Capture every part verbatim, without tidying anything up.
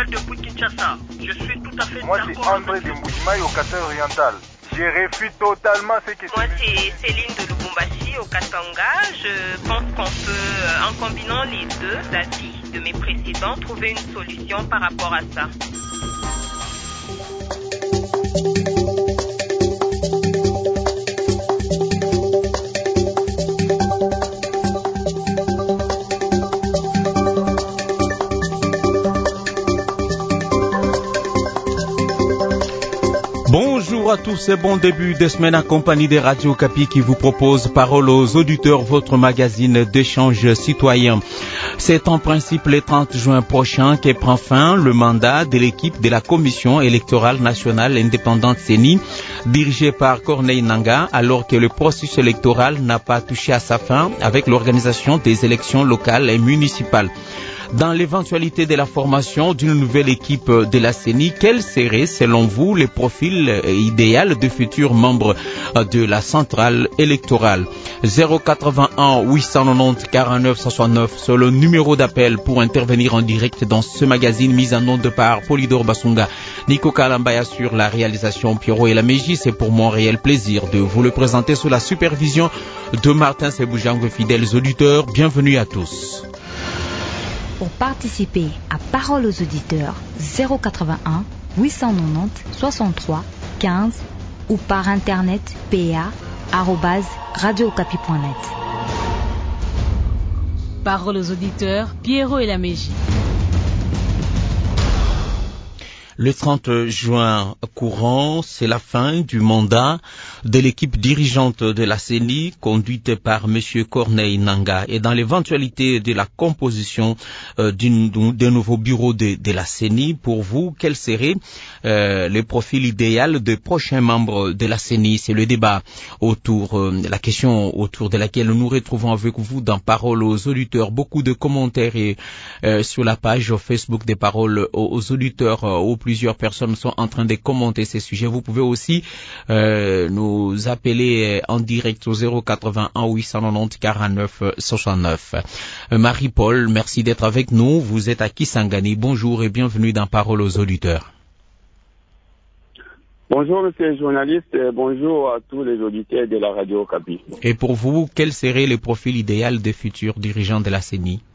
appelle depuis Kinshasa. Je suis tout à fait Moi, d'accord. Moi, c'est André de Mboujimaï au Katanga oriental. Je refuse totalement ce que Moi, c'est Céline de Lubumbashi au Katanga. Je pense qu'on peut, en combinant les deux avis de mes précédents, trouver une solution par rapport à ça. Bonjour à tous et bon début de semaine en compagnie de Radio Okapi qui vous propose Parole aux auditeurs, votre magazine d'échange citoyen. C'est en principe le trente juin prochain que prend fin le mandat de l'équipe de la Commission électorale nationale indépendante C E N I, dirigée par Corneille Nangaa, alors que le processus électoral n'a pas touché à sa fin avec l'organisation des élections locales et municipales. Dans l'éventualité de la formation d'une nouvelle équipe de la C E N I, quel serait selon vous le profil idéal de futurs membres de la centrale électorale? zéro quatre-vingt-un huit cent quatre-vingt-dix quarante-neuf soixante-neuf, c'est le numéro d'appel pour intervenir en direct dans ce magazine mis en onde par Polydor Basunga. Nico Kalambaya sur la réalisation, Pierrot et la Mégie. C'est pour mon réel plaisir de vous le présenter sous la supervision de Martin Seboujango. Fidèles auditeurs, bienvenue à tous. Pour participer à Parole aux auditeurs, zéro quatre-vingt-un huit cent quatre-vingt-dix soixante-trois quinze ou par internet p a arobase radio okapi point net. Parole aux auditeurs, Pierrot et la Mégie. Le trente juin courant, c'est la fin du mandat de l'équipe dirigeante de la C E N I, conduite par M. Corneille Nangaa. Et dans l'éventualité de la composition euh, d'un nouveau bureau de, de la C E N I, pour vous, quel serait euh, le profil idéal des prochains membres de la C E N I? C'est le débat autour, euh, la question autour de laquelle nous nous retrouvons avec vous dans Parole aux auditeurs. Beaucoup de commentaires et, euh, sur la page Facebook des Paroles aux, aux auditeurs, euh, aux plusieurs personnes sont en train de commenter ces sujets. Vous pouvez aussi euh, nous appeler en direct au zéro quatre-vingt-un huit cent quatre-vingt-dix quarante-neuf soixante-neuf. Euh, Marie-Paul, merci d'être avec nous. Vous êtes à Kisangani. Bonjour et bienvenue dans Parole aux auditeurs. Bonjour monsieur le journaliste, et bonjour à tous les auditeurs de la radio Okapi. Et pour vous, quel serait le profil idéal des futurs dirigeants de la C E N I?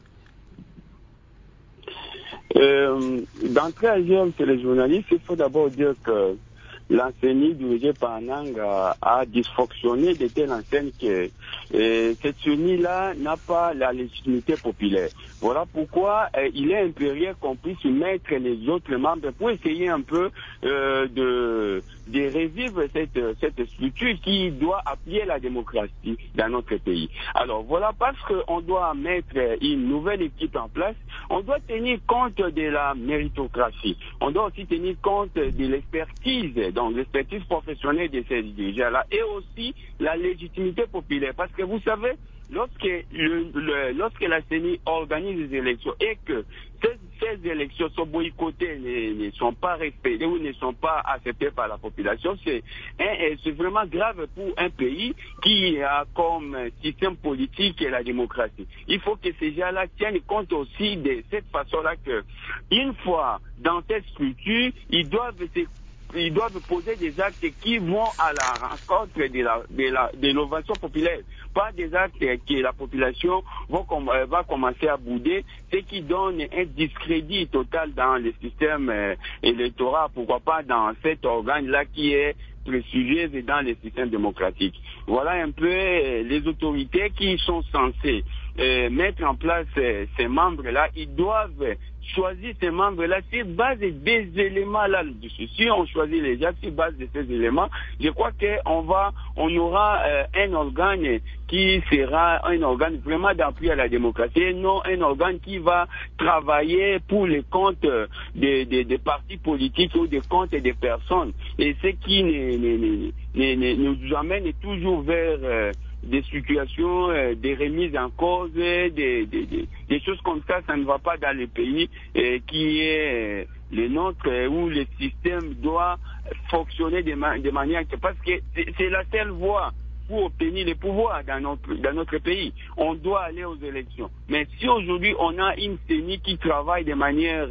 Euh, D'entrée à dire, monsieur le journaliste, il faut d'abord dire que la C E N I dirigée par Nangaa a dysfonctionné de telle enseigne que euh, cette C E N I-là n'a pas la légitimité populaire. Voilà pourquoi euh, il est impérieux qu'on puisse mettre les autres membres pour essayer un peu euh, de, de revivre cette, cette structure qui doit appuyer la démocratie dans notre pays. Alors voilà, parce qu'on doit mettre une nouvelle équipe en place, on doit tenir compte de la méritocratie. On doit aussi tenir compte de l'expertise, donc l'expertise professionnelle de ces dirigeants-là, et aussi la légitimité populaire. Parce que vous savez, lorsque, le, le, lorsque la C E N I organise des élections et que ces, ces élections sont boycottées, ne, ne sont pas respectées ou ne sont pas acceptées par la population, c'est c'est vraiment grave pour un pays qui a comme système politique la démocratie. Il faut que ces gens-là tiennent compte aussi de cette façon-là que, une fois dans cette structure, ils doivent se ils doivent poser des actes qui vont à la rencontre de la de la de l'innovation populaire, pas des actes que la population va, com va commencer à bouder, ce qui donne un discrédit total dans le système euh, électoral, pourquoi pas dans cet organe-là qui est prestigieux dans le système démocratique. Voilà un peu euh, les autorités qui sont censées euh, mettre en place euh, ces membres-là. Ils doivent choisir ces membres-là sur base des éléments-là. Si on choisit les gens sur base de ces éléments, je crois qu'on va, on aura euh, un organe qui sera un organe vraiment d'appui à la démocratie, et non un organe qui va travailler pour les comptes des, des, des partis politiques ou des comptes des personnes. Et ce qui ne, ne, ne, ne, nous amène toujours vers euh, des situations, euh, des remises en cause, des, des, des, des choses comme ça, ça ne va pas dans le pays euh, qui est euh, le nôtre, euh, où le système doit fonctionner de, ma de manière que, parce que c'est la seule voie pour obtenir le pouvoir dans notre, dans notre pays. On doit aller aux élections. Mais si aujourd'hui on a une C E N I qui travaille de manière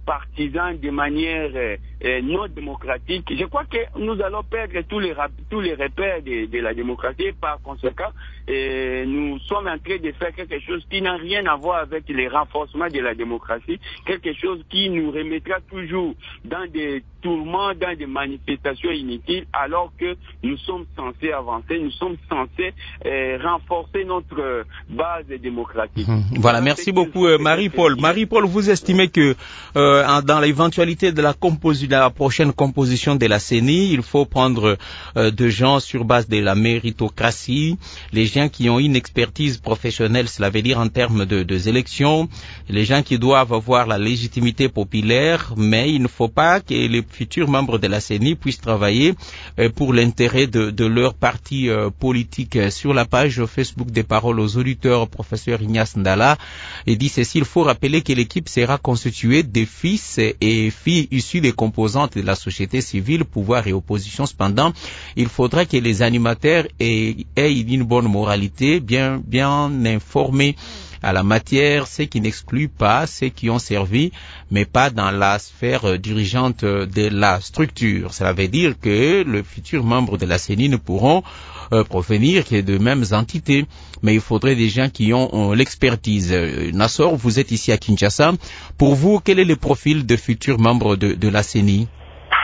partisans de manière euh, euh, non démocratique, je crois que nous allons perdre tous les, tous les repères de, de la démocratie. Par conséquent, euh, nous sommes en train de faire quelque chose qui n'a rien à voir avec les renforcements de la démocratie, quelque chose qui nous remettra toujours dans des tourments, dans des manifestations inutiles, alors que nous sommes censés avancer, nous sommes censés euh, renforcer notre euh, base démocratique. Mmh. Voilà, merci beaucoup euh, Marie-Paul. Marie-Paul, vous estimez que euh, dans l'éventualité de la, composi- de la prochaine composition de la C E N I, il faut prendre euh, des gens sur base de la méritocratie, les gens qui ont une expertise professionnelle, cela veut dire en termes de, de élections, les gens qui doivent avoir la légitimité populaire, mais il ne faut pas que les futurs membres de la C E N I puissent travailler euh, pour l'intérêt de, de leur parti euh, politique. Sur la page Facebook des Paroles aux auditeurs, professeur Ignace Ndala et dit ceci: il faut rappeler que l'équipe sera constituée de fils et filles issus des composantes de la société civile, pouvoir et opposition. Cependant, il faudra que les animateurs aient, aient une bonne moralité, bien, bien informés à la matière, ce qui n'exclut pas ceux qui ont servi, mais pas dans la sphère dirigeante de la structure. Cela veut dire que les futurs membres de la C E N I ne pourront euh, provenir que de mêmes entités, mais il faudrait des gens qui ont, ont l'expertise. Euh, Nassor, vous êtes ici à Kinshasa. Pour vous, quel est le profil de futurs membres de, de la C E N I?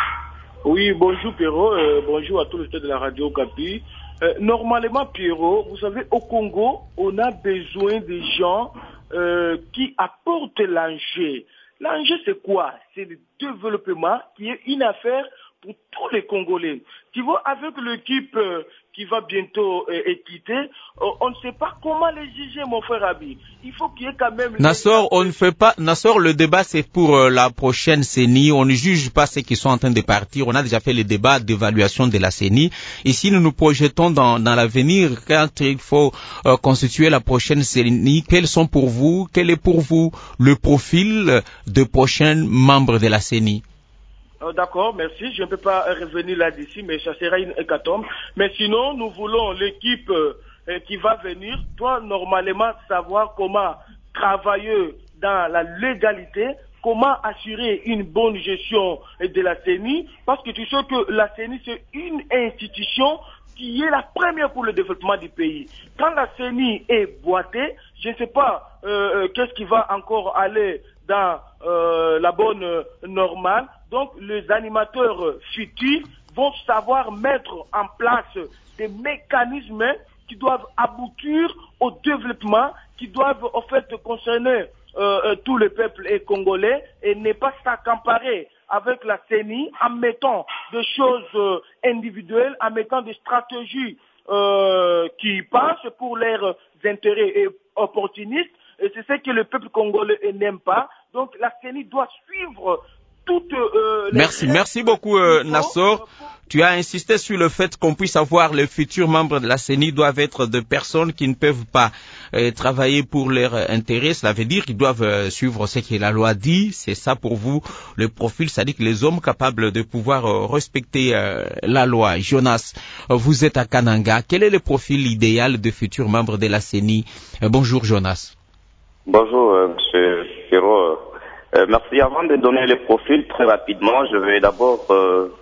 Oui, bonjour Pierrot, euh, bonjour à tous les auditeurs de la radio Okapi. Euh, normalement, Pierrot, vous savez, au Congo, on a besoin de gens euh, qui apportent l'enjeu. L'enjeu, c'est quoi? C'est le développement qui est une affaire pour tous les Congolais. Tu vois, avec l'équipe euh, qui va bientôt euh, quitter, euh, on ne sait pas comment les juger, mon frère Abi. Il faut qu'il y ait quand même... Nassor, on ne fait pas... Nassor, le débat, c'est pour euh, la prochaine C E N I. On ne juge pas ceux qui sont en train de partir. On a déjà fait le débat d'évaluation de la C E N I. Ici, nous nous projetons dans, dans l'avenir. Quand il faut euh, constituer la prochaine C E N I, quels sont pour vous, quel est pour vous le profil de prochains membres de la C E N I? Oh, d'accord, merci. Je ne peux pas revenir là-dessus, mais ça sera une hécatombe. Mais sinon, nous voulons l'équipe euh, qui va venir, doit normalement savoir comment travailler dans la légalité, comment assurer une bonne gestion de la C E N I, parce que tu sais que la C E N I, c'est une institution qui est la première pour le développement du pays. Quand la C E N I est boitée, je ne sais pas euh, qu'est-ce qui va encore aller dans euh, la bonne euh, normale. Donc, les animateurs euh, futurs vont savoir mettre en place des mécanismes qui doivent aboutir au développement, qui doivent en fait concerner euh, euh, tout le peuple et congolais, et ne pas s'accaparer avec la C E N I en mettant des choses euh, individuelles, en mettant des stratégies euh, qui passent pour leurs intérêts et opportunistes. Et c'est ce que le peuple congolais n'aime pas. Donc la C E N I doit suivre toutes euh, les... Merci, merci beaucoup euh, Nassor. Tu as insisté sur le fait qu'on puisse avoir les futurs membres de la C E N I doivent être des personnes qui ne peuvent pas euh, travailler pour leur intérêt. Cela veut dire qu'ils doivent euh, suivre ce que la loi dit. C'est ça pour vous le profil, c'est-à-dire que les hommes capables de pouvoir euh, respecter euh, la loi. Jonas, euh, vous êtes à Kananga. Quel est le profil idéal de futurs membres de la C E N I? euh, Bonjour Jonas. Bonjour euh, Monsieur Ferro. Euh, merci. Avant de donner le profil très rapidement, je vais d'abord euh,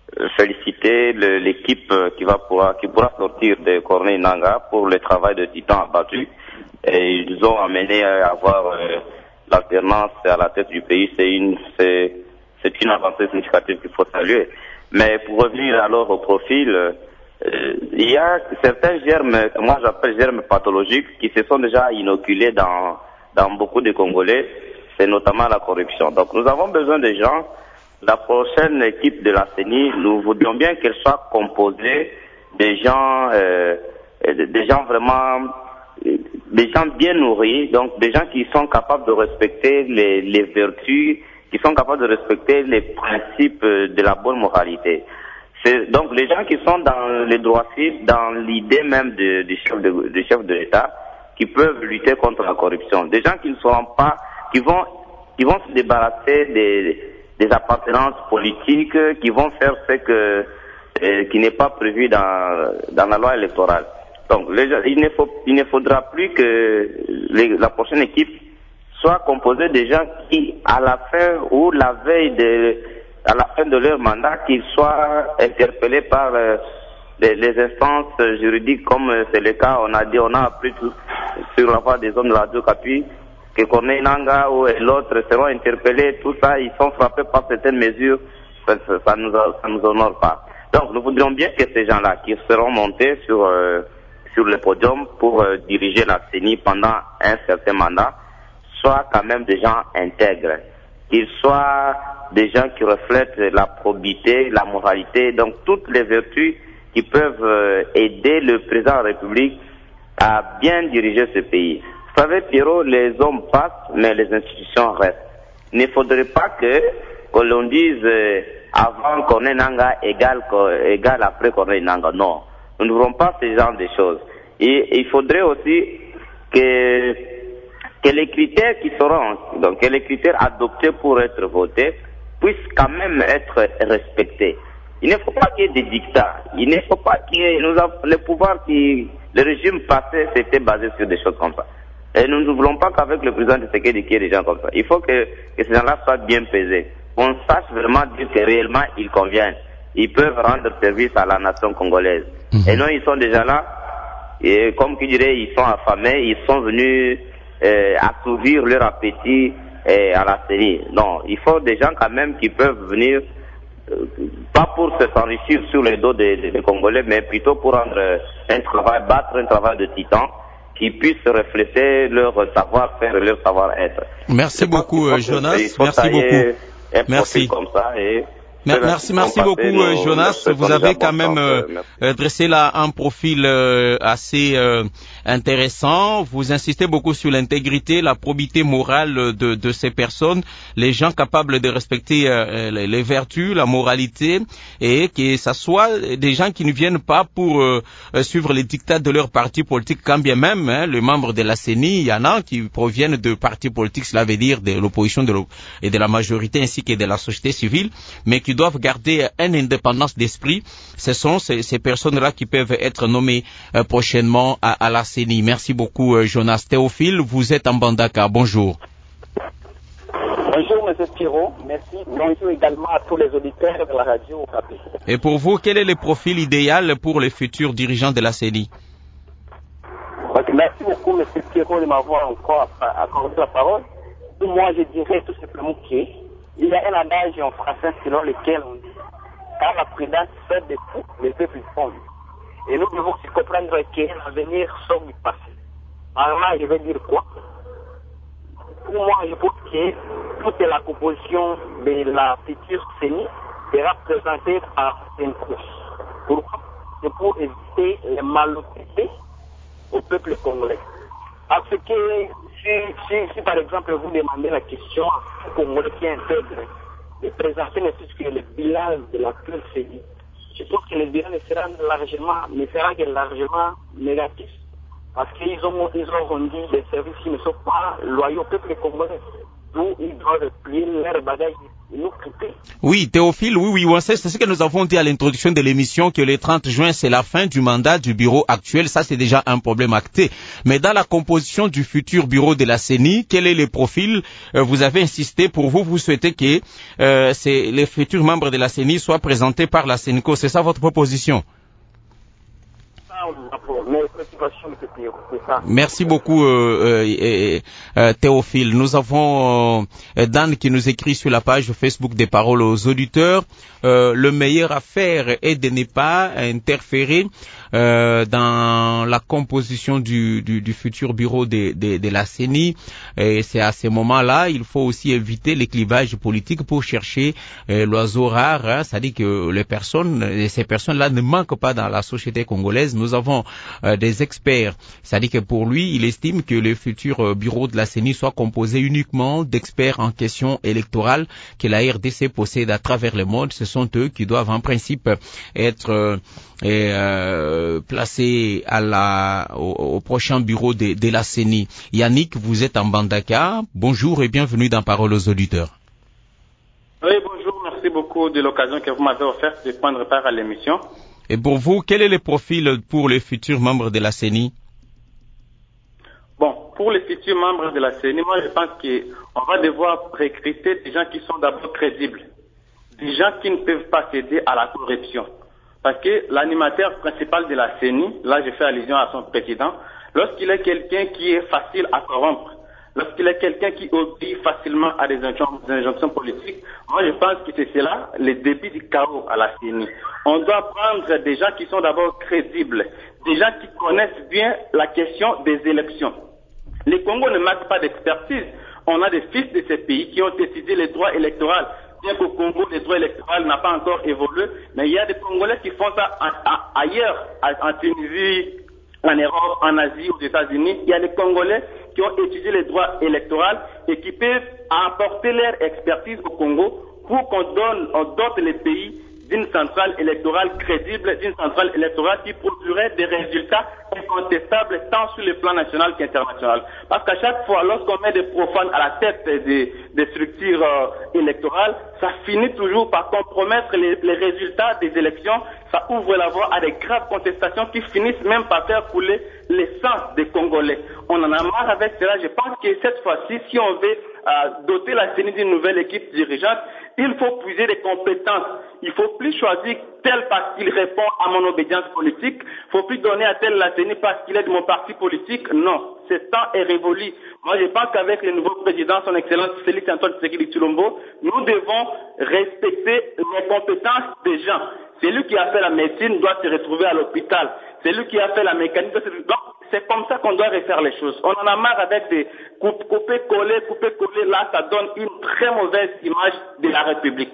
féliciter le, l'équipe qui va pouvoir, qui pourra sortir de Corneille Nangaa pour le travail de titan abattu. Et ils ont amené à avoir euh, l'alternance à la tête du pays. C'est une, c'est, c'est une avancée significative qu'il faut saluer. Mais pour revenir alors au profil, euh, il y a certains germes, moi j'appelle germes pathologiques, qui se sont déjà inoculés dans dans beaucoup de Congolais. C'est notamment la corruption. Donc nous avons besoin de gens. La prochaine équipe de la C E N I, nous voudrions bien qu'elle soit composée des gens, euh, des gens vraiment, des gens bien nourris, donc des gens qui sont capables de respecter les, les vertus, qui sont capables de respecter les principes de la bonne moralité. C'est donc les gens qui sont dans les droits civiques, dans l'idée même du de, chef de, de chef de l'État, qui peuvent lutter contre la corruption. Des gens qui ne seront pas, qui vont, qui vont se débarrasser des, des appartenances politiques, qui vont faire ce que, euh, qui n'est pas prévu dans, dans la loi électorale. Donc, les, il ne faut, il ne faudra plus que les, la prochaine équipe soit composé de gens qui, à la fin ou la veille de, à la fin de leur mandat, qu'ils soient interpellés par euh, les, les instances juridiques, comme euh, c'est le cas, on a dit, on a appris tout, sur la voie des hommes de la Radio Okapi, que Corneille Nangaa ou l'autre seront interpellés, tout ça, ils sont frappés par certaines mesures, ça, ça, ça nous, ça nous honore pas. Donc, nous voudrions bien que ces gens-là, qui seront montés sur, euh, sur le podium pour euh, diriger la C E N I pendant un certain mandat, soient quand même des gens intègres, qu'ils soient des gens qui reflètent la probité, la moralité, donc toutes les vertus qui peuvent euh, aider le président de la République à bien diriger ce pays. Vous savez, Pierrot, les hommes passent, mais les institutions restent. Il ne faudrait pas que, que l'on dise euh, avant Corneille Nangaa égal, égal après Corneille Nangaa. Non, nous ne voulons pas ce genre de choses. Et il faudrait aussi que, que les critères qui seront, donc que les critères adoptés pour être votés, puissent quand même être respectés. Il ne faut pas qu'il y ait des dictats. Il ne faut pas qu'il y ait, nous avons, le pouvoir qui, le régime passé s'était basé sur des choses comme ça. Et nous ne voulons pas qu'avec le président de Tshisekedi qu'il y ait des gens comme ça. Il faut que, que ces gens-là soient bien pesés. On sache vraiment dire que réellement ils conviennent. Ils peuvent rendre service à la nation congolaise. Mmh. Et non, ils sont déjà là, et comme qui dirait, ils sont affamés, ils sont venus euh, assouvir leur appétit euh, à la série. Non, il faut des gens quand même qui peuvent venir, euh, pas pour se s'enrichir sur les dos des, des, des Congolais, mais plutôt pour rendre euh, un travail, battre un travail de titan, qui puissent refléter leur savoir-faire et leur savoir-être. Merci beaucoup, euh, Jonas. Merci beaucoup. Un Merci. Comme ça et Merci, merci beaucoup, nos, Jonas. Vous avez quand même euh, dressé là un profil euh, assez euh, intéressant. Vous insistez beaucoup sur l'intégrité, la probité morale de, de ces personnes, les gens capables de respecter euh, les, les vertus, la moralité, et que ça soit des gens qui ne viennent pas pour euh, suivre les dictats de leur parti politique, quand bien même hein, les membres de la C E N I, il y en a qui proviennent de partis politiques, cela veut dire de l'opposition de et de la majorité ainsi que de la société civile, mais qui qui doivent garder une indépendance d'esprit. Ce sont ces, ces personnes-là qui peuvent être nommées euh, prochainement à, à la C E N I. Merci beaucoup, euh, Jonas. Théophile, vous êtes en Bandaka. Bonjour. Bonjour, M. Pierrot. Merci. Bonjour également à tous les auditeurs de la radio Okapi. Et pour vous, quel est le profil idéal pour les futurs dirigeants de la C E N I? Merci beaucoup, M. Pierrot, de m'avoir encore accordé la parole. Moi, je dirais tout simplement que il y a un adage en français selon lequel on dit quand la prudence fait des coups, le peuple fonde. Et nous devons comprendre que l'avenir sort du passé. Alors là, je vais dire quoi? Pour moi, je pense que toute la composition de la future C E N I sera présentée par une couche. Pourquoi? C'est pour éviter les malhonnêtetés au peuple congolais. Parce que si, si, si par exemple vous demandez la question à un Congolais qui intègre de présenter ne plus que le bilan de la pure C E N I, je pense que le bilan ne sera largement, ne sera que largement négatif. Parce qu'ils ont, ils ont rendu des services qui ne sont pas loyaux au peuple congolais. D'où ils doivent plier leurs bagages et nous quitter. Oui, Théophile, oui, oui, on sait, c'est ce que nous avons dit à l'introduction de l'émission, que le trente juin, c'est la fin du mandat du bureau actuel. Ça, c'est déjà un problème acté. Mais dans la composition du futur bureau de la C E N I, quel est le profil? euh, Vous avez insisté, pour vous, vous souhaitez que euh, les futurs membres de la C E N I soient présentés par la Sénico. C'est ça votre proposition? Merci beaucoup euh, euh, euh, Théophile. Nous avons euh, Dan qui nous écrit sur la page Facebook des Paroles aux auditeurs. Euh, le meilleur à faire est de ne pas interférer euh, dans la composition du, du, du futur bureau de, de, de la C E N I. Et c'est à ce moment-là, il faut aussi éviter les clivages politiques pour chercher euh, l'oiseau rare, hein, c'est-à-dire que les personnes, ces personnes-là ne manquent pas dans la société congolaise. Nous avons euh, des experts, c'est-à-dire que pour lui, il estime que le futur euh, bureau de la C E N I soit composé uniquement d'experts en questions électorales que la R D C possède à travers le monde. Ce sont eux qui doivent en principe être euh, et, euh, placés à la, au, au prochain bureau de, de la C E N I. Yannick, vous êtes en Bandaka. Bonjour et bienvenue dans Parole aux auditeurs. Oui, bonjour. Merci beaucoup de l'occasion que vous m'avez offerte de prendre part à l'émission. Et pour vous, quel est le profil pour les futurs membres de la C E N I? Bon, pour les futurs membres de la C E N I, moi je pense qu'on va devoir recruter des gens qui sont d'abord crédibles, des gens qui ne peuvent pas céder à la corruption. Parce que l'animateur principal de la C E N I, là je fais allusion à son président, lorsqu'il est quelqu'un qui est facile à corrompre, lorsqu'il est quelqu'un qui obéit facilement à des injonctions, des injonctions politiques, moi je pense que c'est cela le début du chaos à la C E N I. On doit prendre des gens qui sont d'abord crédibles, des gens qui connaissent bien la question des élections. Le Congo ne manque pas d'expertise. On a des fils de ces pays qui ont étudié les droits électoraux. Bien qu'au Congo, les droits électoraux n'ont pas encore évolué, mais il y a des Congolais qui font ça en, en, ailleurs, en Tunisie, en Europe, en Asie, aux États-Unis. Il y a des Congolais qui ont étudié les droits électoraux et qui peuvent apporter leur expertise au Congo pour qu'on donne, on dote les pays d'une centrale électorale crédible, d'une centrale électorale qui produirait des résultats incontestables tant sur le plan national qu'international. Parce qu'à chaque fois, lorsqu'on met des profanes à la tête des, des structures euh, électorales, ça finit toujours par compromettre les, les résultats des élections. Ça ouvre la voie à des graves contestations qui finissent même par faire couler le sang des Congolais. On en a marre avec cela. Je pense que cette fois-ci, si on veut euh, doter la C E N I d'une nouvelle équipe dirigeante, il faut puiser des compétences. Il ne faut plus choisir tel parce qu'il répond à mon obédience politique. Il ne faut plus donner à tel la C E N I parce qu'il est de mon parti politique. Non, ce temps est révolu. Moi, je pense qu'avec le nouveau président, son Excellence Félix Antoine Tshisekedi Tshilombo, nous devons respecter les compétences des gens. Celui qui a fait la médecine doit se retrouver à l'hôpital. Celui qui a fait la mécanique doit se retrouver... Donc, c'est comme ça qu'on doit refaire les choses. On en a marre avec des couper-coller, couper-coller. Là, ça donne une très mauvaise image de la République.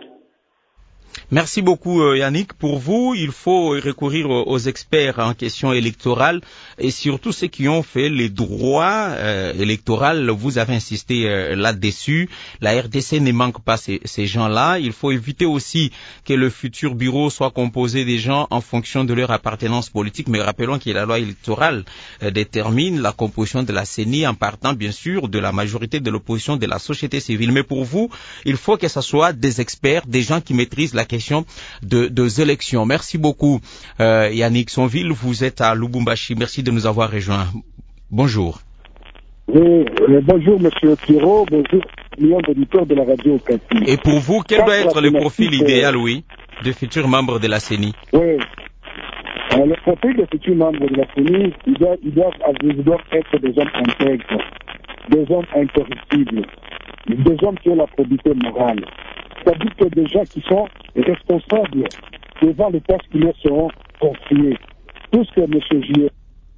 Merci beaucoup Yannick. Pour vous, il faut recourir aux experts en question électorale et surtout ceux qui ont fait les droits euh, électoraux. Vous avez insisté euh, là-dessus. La R D C ne manque pas ces, ces gens-là. Il faut éviter aussi que le futur bureau soit composé des gens en fonction de leur appartenance politique. Mais rappelons que la loi électorale euh, détermine la composition de la C E N I en partant bien sûr de la majorité de l'opposition de la société civile. Mais pour vous, il faut que ce soit des experts, des gens qui maîtrisent la question de deux élections. Merci beaucoup euh, Yannick Sonville, vous êtes à Lubumbashi. Merci de nous avoir rejoints. Bonjour. Oui, euh, bonjour Monsieur Pierrot, bonjour millions d'auditeurs de la radio Okapi. Et pour vous, quel doit être le profil idéal, oui, de futurs membres de la C E N I? Oui, euh, le profil de futurs membres de la C E N I, ils doivent, ils doivent, ils doivent être des hommes intègres, des hommes incorruptibles, des hommes qui ont la probité morale. C'est-à-dire que des gens qui sont responsables devant les tâches qui leur seront confiées. Tout ce que M. J.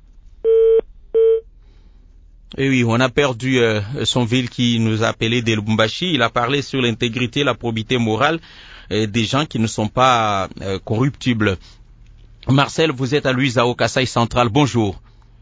Et oui, on a perdu euh, Sonville qui nous a appelé de Lubumbashi. Il a parlé sur l'intégrité, la probité morale euh, des gens qui ne sont pas euh, corruptibles. Marcel, vous êtes à Luisa au Kasaï Central. Bonjour.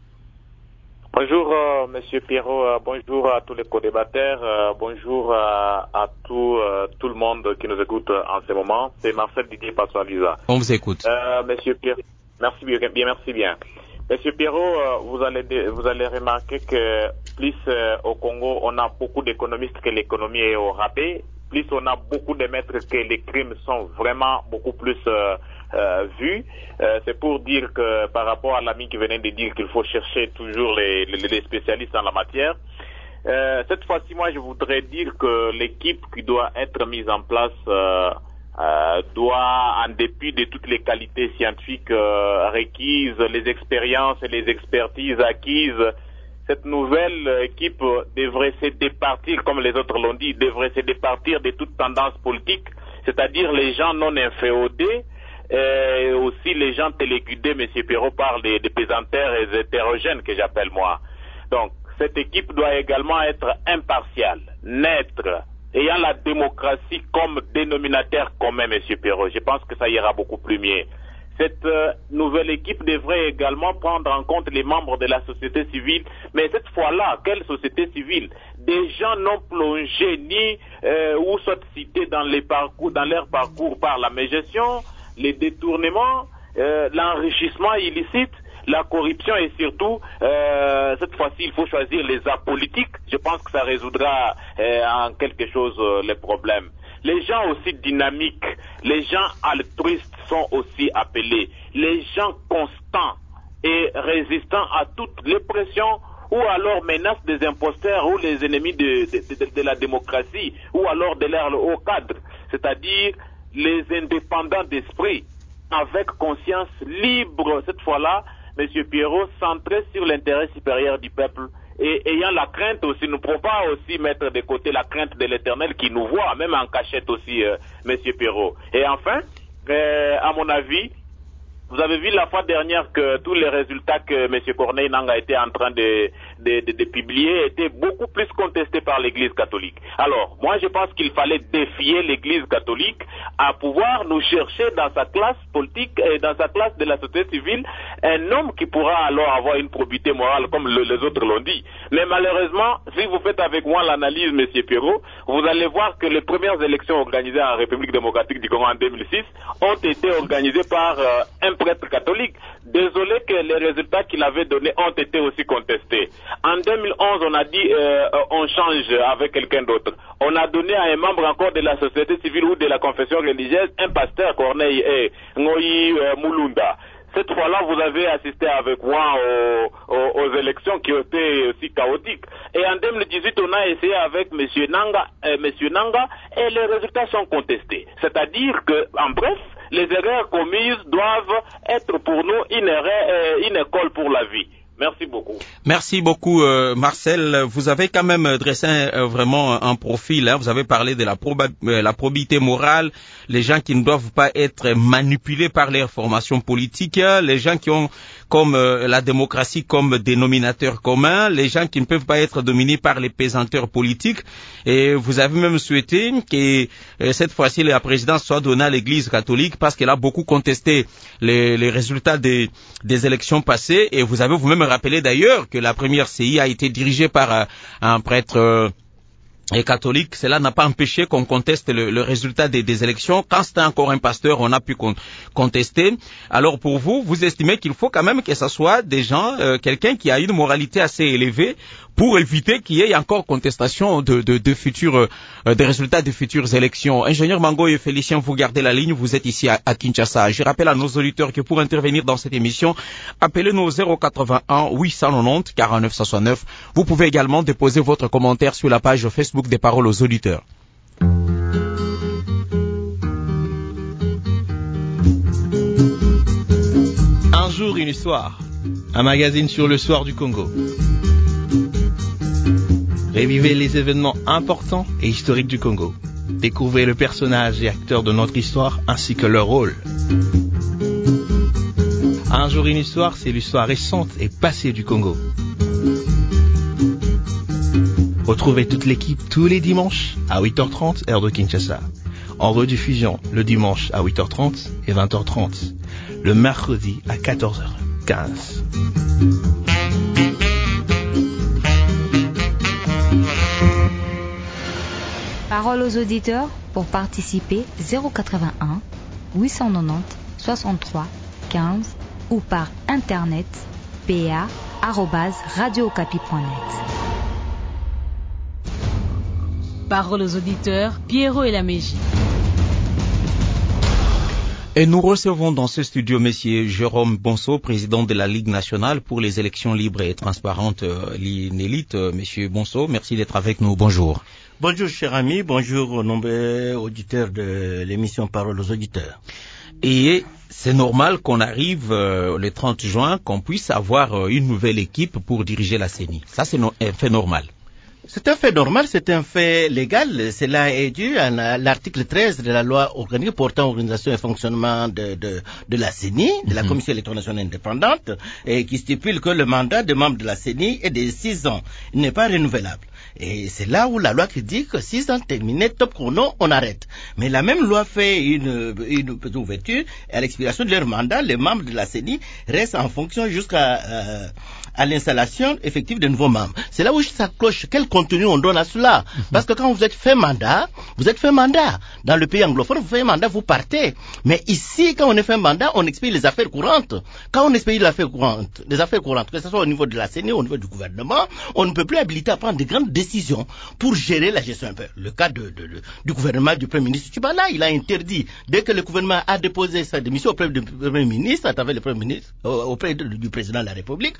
Bonjour euh, Monsieur Pierrot, euh, bonjour à tous les co-débatteurs, euh, bonjour à, à tout, euh, tout le monde qui nous écoute en ce moment. C'est Marcel Didier Passois-Luisa. On vous écoute. Euh, Monsieur Pierrot, merci bien, bien, merci bien. Monsieur Pierrot, euh, vous allez vous allez remarquer que plus euh, au Congo on a beaucoup d'économistes que l'économie est au rabais, plus on a beaucoup de maîtres que les crimes sont vraiment beaucoup plus euh, Euh, vu, euh, c'est pour dire que par rapport à l'ami qui venait de dire qu'il faut chercher toujours les, les, les spécialistes en la matière, euh, cette fois-ci moi je voudrais dire que l'équipe qui doit être mise en place euh, euh, doit, en dépit de toutes les qualités scientifiques euh, requises, les expériences et les expertises acquises, cette nouvelle équipe devrait se départir, comme les autres l'ont dit, devrait se départir de toute tendance politique, c'est-à-dire les gens non inféodés, et aussi les gens téléguidés. M. Perrault parle des, des pesanteurs et des hétérogènes que j'appelle moi. Donc, cette équipe doit également être impartiale, neutre, ayant la démocratie comme dénominateur commun, M. Perrault. Je pense que ça ira beaucoup plus mieux. Cette euh, nouvelle équipe devrait également prendre en compte les membres de la société civile, mais cette fois-là, quelle société civile? Des gens non plongés ni euh, ou soit cités dans les parcours, dans leur parcours par la mégestion, les détournements, euh, l'enrichissement illicite, la corruption et surtout, euh, cette fois-ci, il faut choisir les apolitiques. Je pense que ça résoudra euh, en quelque chose euh, les problèmes. Les gens aussi dynamiques, les gens altruistes sont aussi appelés. Les gens constants et résistants à toutes les pressions ou alors menace des imposteurs ou les ennemis de, de, de, de la démocratie, ou alors de leurs hauts cadres, c'est-à-dire les indépendants d'esprit, avec conscience libre, cette fois-là, M. Pierrot, centré sur l'intérêt supérieur du peuple, et ayant la crainte aussi, nous ne pouvons pas aussi mettre de côté la crainte de l'Éternel qui nous voit, même en cachette aussi, euh, M. Pierrot. Et enfin, euh, à mon avis, vous avez vu la fois dernière que tous les résultats que M. Corneille Nangaa était en train de, de, de, de publier étaient beaucoup plus contestés par l'Église catholique. Alors, moi je pense qu'il fallait défier l'Église catholique à pouvoir nous chercher dans sa classe politique et dans sa classe de la société civile un homme qui pourra alors avoir une probité morale comme le, les autres l'ont dit. Mais malheureusement, si vous faites avec moi l'analyse, M. Pierrot, vous allez voir que les premières élections organisées en République démocratique du Congo en deux mille six ont été organisées par euh, un prêtre catholique. Désolé que les résultats qu'il avait donnés ont été aussi contestés. En deux mille onze, on a dit euh, on change avec quelqu'un d'autre. On a donné à un membre encore de la société civile ou de la confession religieuse, un pasteur, Corneille et Ngoyi euh, Mulunda. Cette fois-là, vous avez assisté avec moi aux, aux, aux élections qui ont été aussi chaotiques. Et en deux mille dix-huit, on a essayé avec M. Nangaa, euh, M. Nangaa, et les résultats sont contestés. C'est-à-dire que, en bref, les erreurs commises doivent être pour nous une, erreur, une école pour la vie. Merci beaucoup. Merci beaucoup, euh, Marcel. Vous avez quand même dressé euh, vraiment un profil. Hein. Vous avez parlé de la, proba- euh, la probité morale, les gens qui ne doivent pas être manipulés par les formations politiques, les gens qui ont comme euh, la démocratie comme dénominateur commun, les gens qui ne peuvent pas être dominés par les pesanteurs politiques. Et vous avez même souhaité que euh, cette fois-ci la présidence soit donnée à l'Église catholique parce qu'elle a beaucoup contesté les, les résultats des, des élections passées. Et vous avez vous-même rappelé d'ailleurs que la première C I a été dirigée par euh, un prêtre euh, et catholique. Cela n'a pas empêché qu'on conteste le, le résultat des, des élections. Quand c'était encore un pasteur, on a pu con, contester. Alors pour vous, vous estimez qu'il faut quand même que ce soit des gens, euh, quelqu'un qui a une moralité assez élevée pour éviter qu'il y ait encore contestation de, de, de futurs, euh, des résultats des futures élections. Ingénieur Mango et Félicien, vous gardez la ligne, vous êtes ici à, à Kinshasa. Je rappelle à nos auditeurs que pour intervenir dans cette émission, appelez-nous au zéro quatre-vingt-un huit cent quatre-vingt-dix quarante-neuf soixante-neuf. Vous pouvez également déposer votre commentaire sur la page Facebook des Paroles aux auditeurs. Un jour, une histoire. Un magazine sur le soir du Congo. Revivez les événements importants et historiques du Congo. Découvrez le personnage et acteur de notre histoire ainsi que leur rôle. Un jour, une histoire, c'est l'histoire récente et passée du Congo. Retrouvez toute l'équipe tous les dimanches à huit heures trente, heure de Kinshasa. En rediffusion le dimanche à huit heures trente et vingt heures trente. Le mercredi à quatorze heures quinze. Parole aux auditeurs pour participer zéro quatre-vingt-un huit cent quatre-vingt-dix soixante-trois quinze ou par internet p a arobase radio okapi point net. Parole aux auditeurs, Pierrot et la Mégie. Et nous recevons dans ce studio Monsieur Jérôme Bonso, président de la Ligue nationale pour les élections libres et transparentes, euh, l'INELIT. Euh, Monsieur Bonso, merci d'être avec nous. Bonjour. Bonjour cher ami, bonjour aux nombreux auditeurs de l'émission Parole aux auditeurs. Et c'est normal qu'on arrive euh, le trente juin, qu'on puisse avoir euh, une nouvelle équipe pour diriger la C E N I. Ça, c'est no- un fait normal. C'est un fait normal, c'est un fait légal. Cela est dû à l'article treize de la loi organique portant organisation et fonctionnement de, de, de la C E N I, de la mm-hmm. Commission électorale nationale indépendante, et qui stipule que le mandat des membres de la C E N I est de six ans. Il n'est pas renouvelable. Et c'est là où la loi qui dit que six ans terminés, top chrono, on arrête. Mais la même loi fait une, une petite ouverture, et à l'expiration de leur mandat, les membres de la C E N I restent en fonction jusqu'à euh, à l'installation effective de nouveaux membres. C'est là où ça cloche. Quel contenu on donne à cela? Parce que quand vous êtes fait mandat, vous êtes fait mandat. Dans le pays anglophone, vous faites mandat, vous partez. Mais ici, quand on est fait mandat, on expédie les affaires courantes. Quand on expédie les affaires courantes, les affaires courantes, que ce soit au niveau de la C E N I ou au niveau du gouvernement, on ne peut plus habiliter à prendre de grandes décisions pour gérer la gestion un peu. Le cas de, de, de, du gouvernement du Premier ministre Tchibala, il a interdit, dès que le gouvernement a déposé sa démission auprès du Premier ministre, à travers le Premier ministre, auprès de, du président de la République, le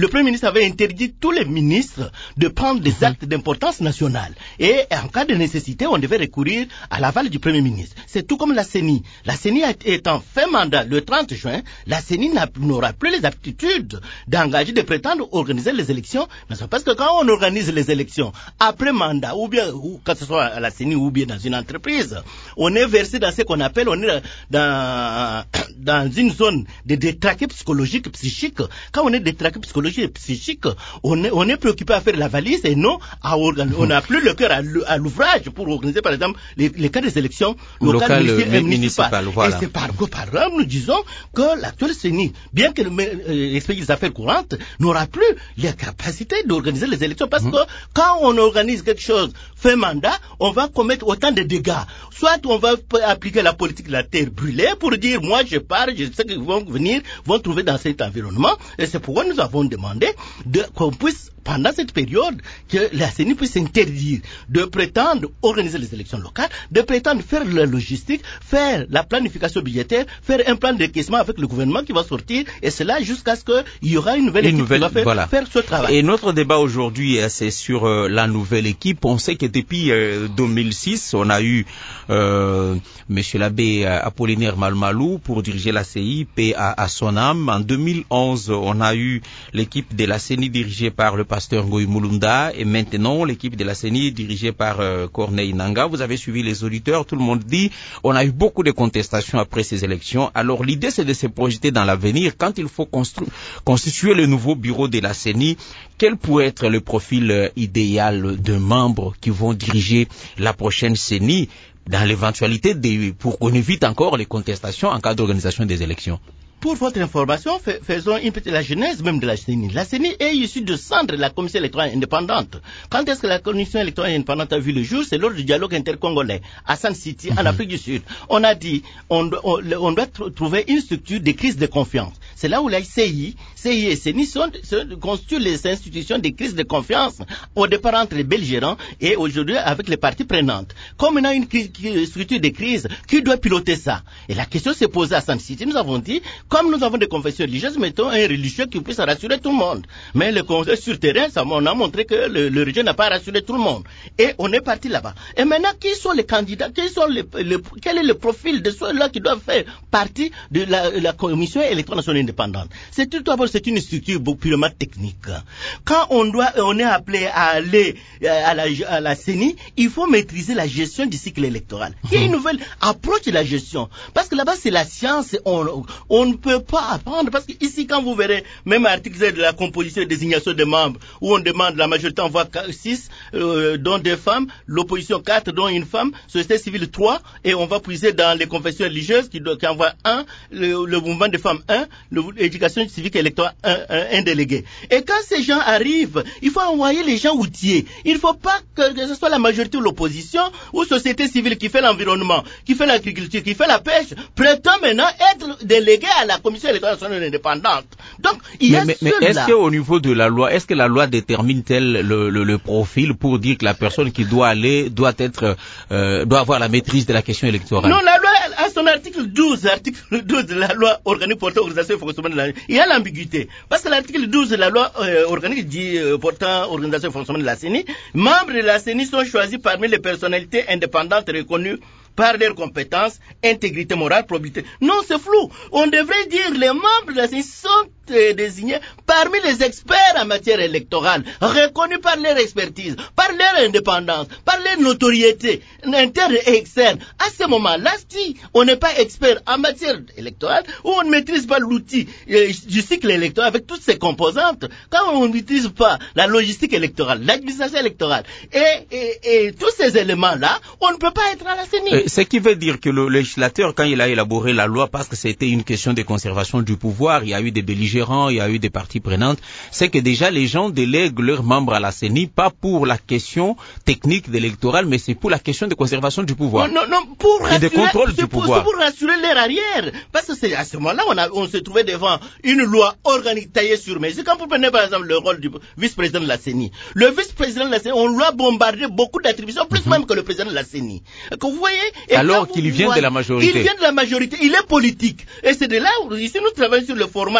Premier ministre avait interdit tous les ministres de prendre des actes d'importance nationale. Et en cas de nécessité, on devait recourir à l'aval du Premier ministre. C'est tout comme la C E N I. La C E N I étant fait mandat le trente juin, la C E N I n'aura plus les aptitudes d'engager, de prétendre organiser les élections. Parce que quand on organise les élections après mandat, ou bien, ou, que ce soit à la C E N I ou bien dans une entreprise, on est versé dans ce qu'on appelle, on est dans, dans une zone de détraqué psychologique, psychique. Quand on est détraqué psychologique et psychique, on est, on est préoccupé à faire la valise et non à organiser. On n'a plus le cœur à l'ouvrage pour organiser, par exemple, les, les cas des élections locales Local, et municipales. Voilà. Et c'est par, par là, nous disons que l'actuel C E N I, bien que l'expert des affaires courantes, n'aura plus les capacités d'organiser les élections parce mmh. que quand on organise quelque chose fait mandat, on va commettre autant de dégâts. Soit on va appliquer la politique de la terre brûlée pour dire moi je pars, je sais qu'ils vont venir, vont trouver dans cet environnement. Et c'est pourquoi nous avons demandé de, qu'on puisse, pendant cette période, que la C E N I puisse interdire de prétendre organiser les élections locales, de prétendre faire la logistique, faire la planification budgétaire, faire un plan de décaissement avec le gouvernement qui va sortir, et cela jusqu'à ce qu'il y aura une nouvelle une équipe nouvelle, qui va faire, voilà. faire ce travail. Et notre débat aujourd'hui, c'est sur euh, la nouvelle équipe. On sait que depuis euh, deux mille six, on a eu euh, Monsieur l'abbé Apollinaire Malmalou pour diriger la C I, paix à, à son âme. En deux mille onze, on a eu l'équipe de la C E N I dirigée par le pasteur Ngoï Mulunda, et maintenant l'équipe de la C E N I dirigée par euh, Corneille Nanga. Vous avez suivi les auditeurs, tout le monde dit on a eu beaucoup de contestations après ces élections. Alors l'idée c'est de se projeter dans l'avenir. Quand il faut constituer le nouveau bureau de la C E N I, quel pourrait être le profil euh, idéal de membres qui vont diriger la prochaine C E N I dans l'éventualité de, pour qu'on évite encore les contestations en cas d'organisation des élections? Pour votre information, faisons une petite la genèse même de la C E N I. La C E N I est issue de centre de la Commission électorale indépendante. Quand est-ce que la Commission électorale indépendante a vu le jour? C'est lors du dialogue intercongolais à San City, en Afrique du Sud. On a dit, on, on, on doit trouver une structure de crise de confiance. C'est là où la C I, C I et C E N I sont, sont, constituent les institutions de crise de confiance, au départ entre les belligérants et aujourd'hui avec les parties prenantes. Comme on a une structure de crise, qui doit piloter ça? Et la question s'est posée à San City. Nous avons dit, comme nous avons des confessions religieuses, mettons un religieux qui puisse rassurer tout le monde. Mais le conseil sur terrain, ça, on a montré que le, le religieux n'a pas rassuré tout le monde. Et on est parti là-bas. Et maintenant, qui sont les candidats, qui sont les, les, quel est le profil de ceux-là qui doivent faire partie de la, la Commission électorale nationale indépendante? C'est tout d'abord, c'est une structure purement technique. Quand on doit, on est appelé à aller à la, à la C E N I, il faut maîtriser la gestion du cycle électoral. Il y a une nouvelle approche de la gestion. Parce que là-bas, c'est la science. On, on ne peut pas apprendre. Parce que ici, quand vous verrez, même article de la composition et désignation des membres, où on demande la majorité envoie six, euh, dont deux femmes, l'opposition quatre, dont une femme, société civile trois, et on va puiser dans les confessions religieuses qui, qui envoient un, le, le mouvement des femmes un, l'éducation civique électorale un, un, un délégué. Et quand ces gens arrivent, il faut envoyer les gens outillés. Il ne faut pas que, que ce soit la majorité ou l'opposition, ou société civile qui fait l'environnement, qui fait l'agriculture, qui fait la pêche, prétend maintenant être délégué à la Commission électorale nationale indépendante. Donc, il y a mais, mais, mais est-ce qu'au niveau de la loi, est-ce que la loi détermine-t-elle le, le, le profil pour dire que la personne qui doit aller doit être, euh, doit avoir la maîtrise de la question électorale? Non, la loi, à son article douze, article douze de la loi organique portant organisation et fonctionnement de la, il y a l'ambiguïté. Parce que l'article douze de la loi euh, organique dit euh, portant organisation et fonctionnement de la C E N I, membres de la C E N I sont choisis parmi les personnalités indépendantes reconnues par leurs compétences, intégrité morale, probité. Non, c'est flou. On devrait dire les membres de la C E N I sont euh, désignés parmi les experts en matière électorale, reconnus par leur expertise, par leur indépendance, par leur notoriété interne et externe. À ce moment-là, si on n'est pas expert en matière électorale, ou on ne maîtrise pas l'outil euh, du cycle électoral avec toutes ses composantes, quand on ne maîtrise pas la logistique électorale, l'administration électorale, et, et, et tous ces éléments-là, on ne peut pas être à la C E N I. Ce qui veut dire que le législateur, quand il a élaboré la loi, parce que c'était une question de conservation du pouvoir, il y a eu des belligérants, il y a eu des parties prenantes, c'est que déjà les gens délèguent leurs membres à la C E N I, pas pour la question technique de l'électoral, mais c'est pour la question de conservation du pouvoir. Non, non, non, pour et de contrôle du pour, pouvoir. C'est pour rassurer leur arrière. Parce que c'est à ce moment-là, on, a, on se trouvait devant une loi organique taillée sur mesure. Quand vous prenez par exemple le rôle du vice-président de la C E N I, le vice-président de la C E N I, on lui a bombardé beaucoup d'attributions, plus mm-hmm. même que le président de la C E N I. Que vous voyez, et alors qu'il vient voyez, de la majorité. Il vient de la majorité, il est politique. Et c'est de là où, ici, nous travaillons sur le format actuel.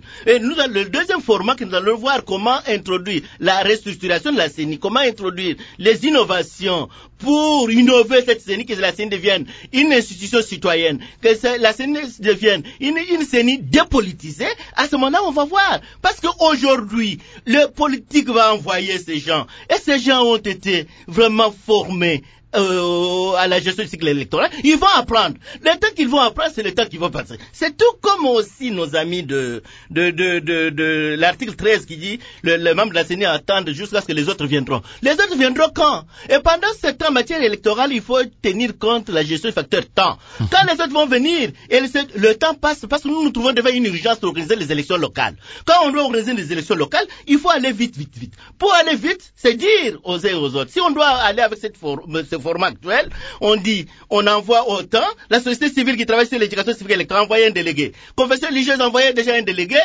Et nous, le deuxième format que nous allons voir comment introduire la restructuration de la C E N I, comment introduire les innovations pour innover cette C E N I, que la C E N I devienne une institution citoyenne, que la C E N I devienne une, une C E N I dépolitisée. À ce moment-là, on va voir. Parce qu'aujourd'hui, le politique va envoyer ces gens. Et ces gens ont été vraiment formés Euh, à la gestion du cycle électoral, ils vont apprendre. Le temps qu'ils vont apprendre, c'est le temps qu'ils vont passer. C'est tout comme aussi nos amis de de de de, de l'article treize qui dit le, les membres de la C E N I attendent jusqu'à ce que les autres viendront. Les autres viendront quand? Et pendant ce temps, en matière électorale, il faut tenir compte de la gestion du facteur temps. Quand les autres vont venir, et le, le temps passe parce que nous nous trouvons devant une urgence d'organiser les élections locales. Quand on doit organiser les élections locales, il faut aller vite, vite, vite. Pour aller vite, c'est dire aux uns et aux autres. Si on doit aller avec cette forme, ce format actuel, on dit, on envoie autant, la société civile qui travaille sur l'éducation civique électorale envoie un délégué, confession religieuse envoyait déjà un délégué,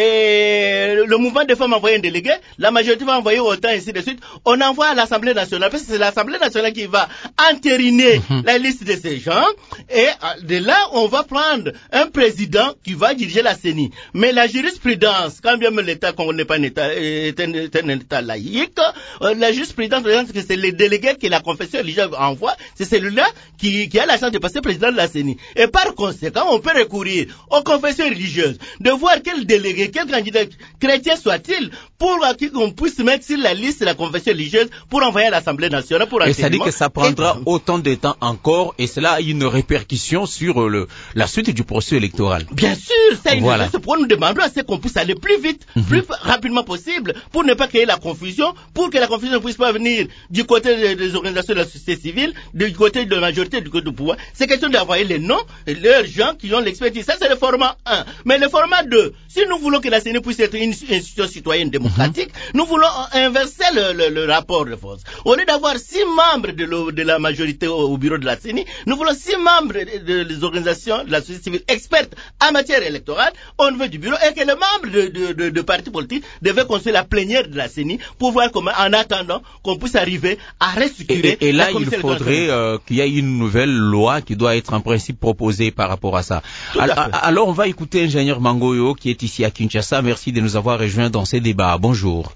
et le mouvement des femmes envoyait un délégué, la majorité va envoyer autant, ainsi de suite. On envoie à l'Assemblée nationale, parce que c'est l'Assemblée nationale qui va entériner mmh. la liste de ces gens, et de là, on va prendre un président qui va diriger la C E N I. Mais la jurisprudence, quand bien même l'État qu'on n'est pas un État, est un, est un État laïque, la jurisprudence, que c'est les délégués que la confession religieuse envoie, c'est celui-là qui, qui a la chance de passer président de la C E N I. Et par conséquent, on peut recourir aux confessions religieuses, de voir quel délégué, quel candidat chrétien soit-il, pour qu'on puisse mettre sur la liste de la confession religieuse pour envoyer à l'Assemblée nationale pour Et ça dit que ça prendra et... autant de temps encore, et cela a une répercussion sur le, la suite du processus électoral. Bien sûr, ça une voilà. C'est pour nous demander à ce qu'on puisse aller plus vite, mm-hmm. plus rapidement possible, pour ne pas créer la confusion, pour que la confusion ne puisse pas venir du côté des, des organisations de la société civile, du côté de la majorité, du côté du pouvoir. C'est question d'envoyer les noms, leurs gens qui ont l'expertise. Ça, c'est le format un. Mais le format deux, si nous voulons que la C E N I puisse être une institution citoyenne démocratique, mm-hmm. nous voulons inverser le, le, le rapport de force. Au lieu d'avoir six membres de, le, de la majorité au, au bureau de la C E N I, nous voulons six membres de, de, des organisations de la société civile expertes en matière électorale au niveau du bureau, et que les membres de, de, de, de partis politiques devaient construire la plénière de la C E N I pour voir comment, en attendant, qu'on puisse arriver à restructurer. Et, et, et là, il faudrait euh, qu'il y ait une nouvelle loi qui doit être en principe proposée par rapport à ça. Alors, alors, on va écouter ingénieur Mangoyo qui est ici à Kinshasa. Merci de nous avoir rejoints dans ces débats. Bonjour.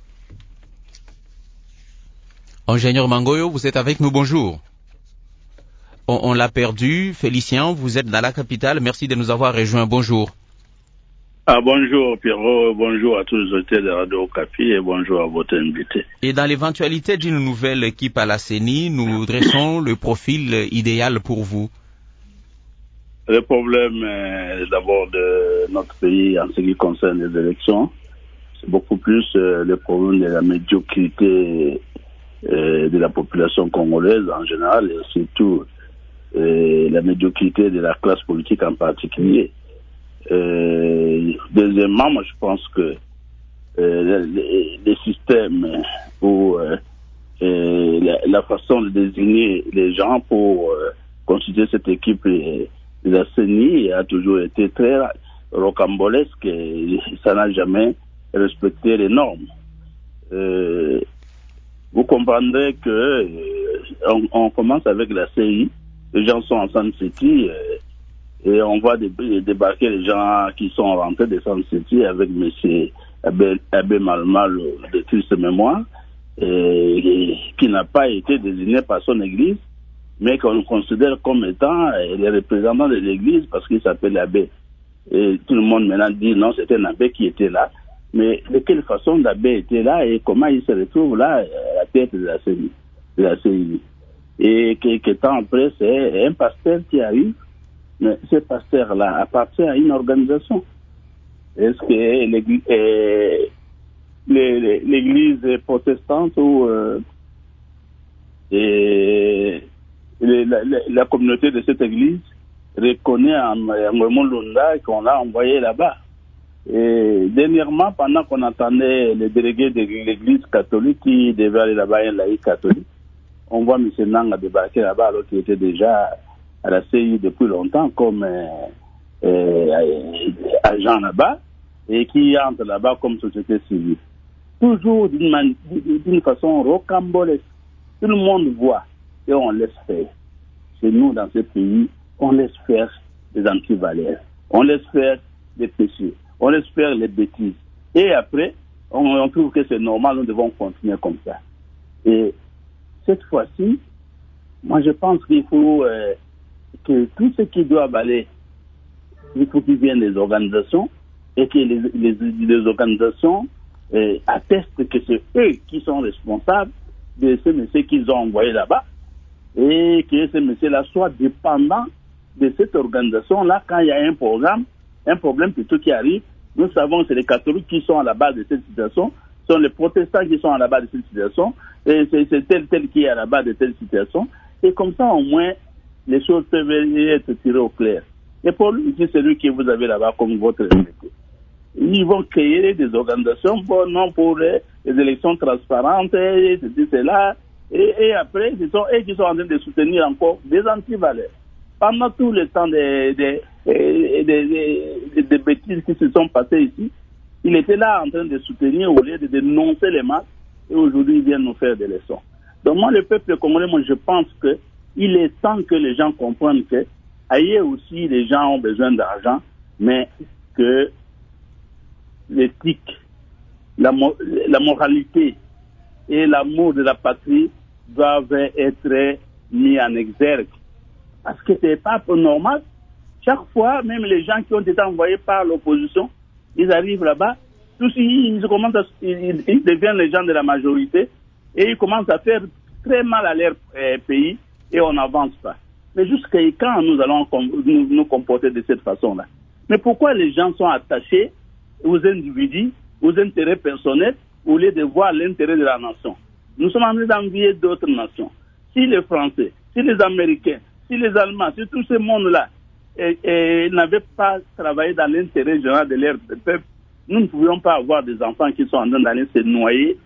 Ingénieur Mangoyo, vous êtes avec nous. Bonjour. On, on l'a perdu. Félicien, vous êtes dans la capitale. Merci de nous avoir rejoints. Bonjour. Ah, bonjour Pierrot, bonjour à tous les auditeurs de Radio Okapi et bonjour à votre invité. Et dans l'éventualité d'une nouvelle équipe à la C E N I, nous dressons le profil idéal pour vous. Le problème euh, d'abord de notre pays en ce qui concerne les élections, c'est beaucoup plus euh, le problème de la médiocrité euh, de la population congolaise en général et surtout euh, la médiocrité de la classe politique en particulier. Euh, deuxièmement, moi je pense que euh, les, les systèmes ou euh, euh, la, la façon de désigner les gens pour euh, constituer cette équipe de la C E N I a toujours été très rocambolesque et ça n'a jamais respecté les normes. Euh, vous comprendrez que euh, on, on commence avec la C I, les gens sont en San City, euh, et on va débarquer les gens qui sont rentrés de San City avec M. Abbé Malmal de triste mémoire, et, et, qui n'a pas été désigné par son église, mais qu'on considère comme étant les représentants de l'église parce qu'il s'appelle abbé. Et tout le monde maintenant dit non, c'était un abbé qui était là. Mais de quelle façon l'abbé était là et comment il se retrouve là à la tête de la C I N I. Et quelques temps après, c'est un pasteur qui arrive. Mais ce pasteur-là appartient à une organisation. Est-ce que l'église, euh, l'église protestante ou euh, et la, la, la communauté de cette église reconnaît un Lunda qu'on a envoyé là-bas? Et dernièrement, pendant qu'on attendait les délégués de l'église catholique qui devaient aller là-bas, un laïc catholique, on voit M. Nanga débarquer là-bas alors qu'il était déjà à la C I I depuis longtemps comme euh, euh, agent là-bas et qui entre là-bas comme société civile. Toujours d'une, man- d'une façon rocambolesque. Tout le monde voit et on laisse faire. Chez nous, dans ce pays, on laisse faire des antivaleurs. On laisse faire des péchés. on laisse faire les bêtises. Et après, on, on trouve que c'est normal, nous devons continuer comme ça. Et cette fois-ci, moi je pense qu'il faut euh, que tout ce qui doit aller, il faut qu'ils viennent des organisations et que les, les, les organisations euh, attestent que c'est eux qui sont responsables de ces messieurs qu'ils ont envoyés là-bas et que ces messieurs-là soient dépendants de cette organisation-là quand il y a un programme, un problème plutôt qui arrive. Nous savons que c'est les catholiques qui sont à la base de cette situation, ce sont les protestants qui sont à la base de cette situation, et c'est, c'est tel tel qui est à la base de telle situation. Et comme ça, au moins, les choses peuvent être tirées au clair. Et pour lui, c'est celui que vous avez là-bas comme votre invité. Ils vont créer des organisations pour, non, pour les, les élections transparentes, et ceci, cela. Et, et après, ce sont eux qui sont en train de soutenir encore des antivaleurs. Pendant tout le temps des, des, des, des, des, des bêtises qui se sont passées ici, il était là en train de soutenir au lieu de dénoncer les masses, et aujourd'hui, il vient nous faire des leçons. Donc moi, le peuple congolais, moi, je pense que il est temps que les gens comprennent que ailleurs aussi, les gens ont besoin d'argent, mais que l'éthique, la, la moralité et l'amour de la patrie doivent être mis en exergue. Parce que c'est pas normal. Chaque fois, même les gens qui ont été envoyés par l'opposition, ils arrivent là-bas, tous ils, ils, commencent à, ils, ils deviennent les gens de la majorité et ils commencent à faire très mal à leur euh, pays et on n'avance pas. Mais jusqu'à quand nous allons nous, nous comporter de cette façon-là? Mais pourquoi les gens sont attachés aux individus, aux intérêts personnels, au lieu de voir l'intérêt de la nation? Nous sommes en train d'envier d'autres nations. Si les Français, si les Américains, si les Allemands, si tout ce monde-là et, et, n'avaient pas travaillé dans l'intérêt général de leur peuple, nous ne pouvions pas avoir des enfants qui sont en train d'aller se noyer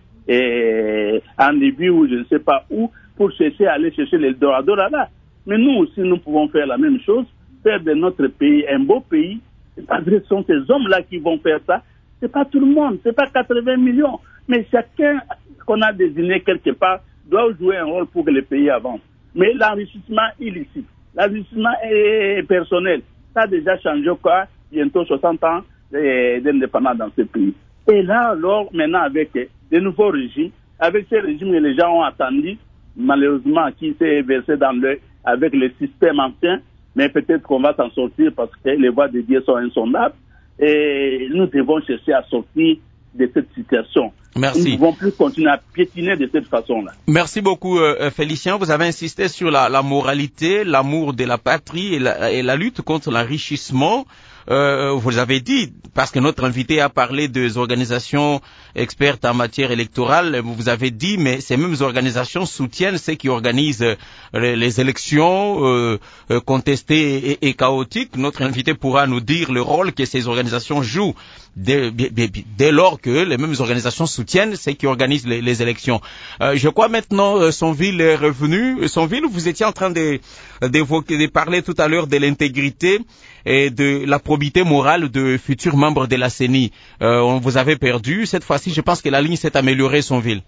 et, en Libye ou je ne sais pas où pour chercher à aller chercher les dorados là-bas. Mais nous aussi, nous pouvons faire la même chose, faire de notre pays un beau pays. Ce sont ces hommes-là qui vont faire ça. C'est pas tout le monde, c'est pas quatre-vingts millions. Mais chacun qu'on a désigné quelque part doit jouer un rôle pour que le pays avance. Mais l'enrichissement illicite, l'enrichissement est personnel, ça a déjà changé quoi, bientôt soixante ans d'indépendance dans ce pays. Et là, alors, maintenant, avec de nouveaux régimes, avec ces régimes que les gens ont attendus, malheureusement, qui s'est versé dans le, avec le système ancien, mais peut-être qu'on va s'en sortir parce que les voies de Dieu sont insondables et nous devons chercher à sortir de cette situation. Merci. Nous ne pouvons plus continuer à piétiner de cette façon-là. Merci beaucoup, euh, Félicien. Vous avez insisté sur la, la moralité, l'amour de la patrie et la, et la lutte contre l'enrichissement. Euh, vous avez dit, parce que notre invité a parlé des organisations expertes en matière électorale, vous avez dit, mais ces mêmes organisations soutiennent ceux qui organisent les, les élections euh, contestées et, et chaotiques. Notre invité pourra nous dire le rôle que ces organisations jouent dès, dès, dès lors que les mêmes organisations soutiennent ceux qui organisent les, les élections. Euh, je crois maintenant euh, Sonville est revenu. Sonville, vous étiez en train de, d'évoquer, de parler tout à l'heure de l'intégrité et de la probité morale de futurs membres de la C E N I. Euh, on vous avait perdu. Cette fois-ci, je pense que la ligne s'est améliorée, Sonville.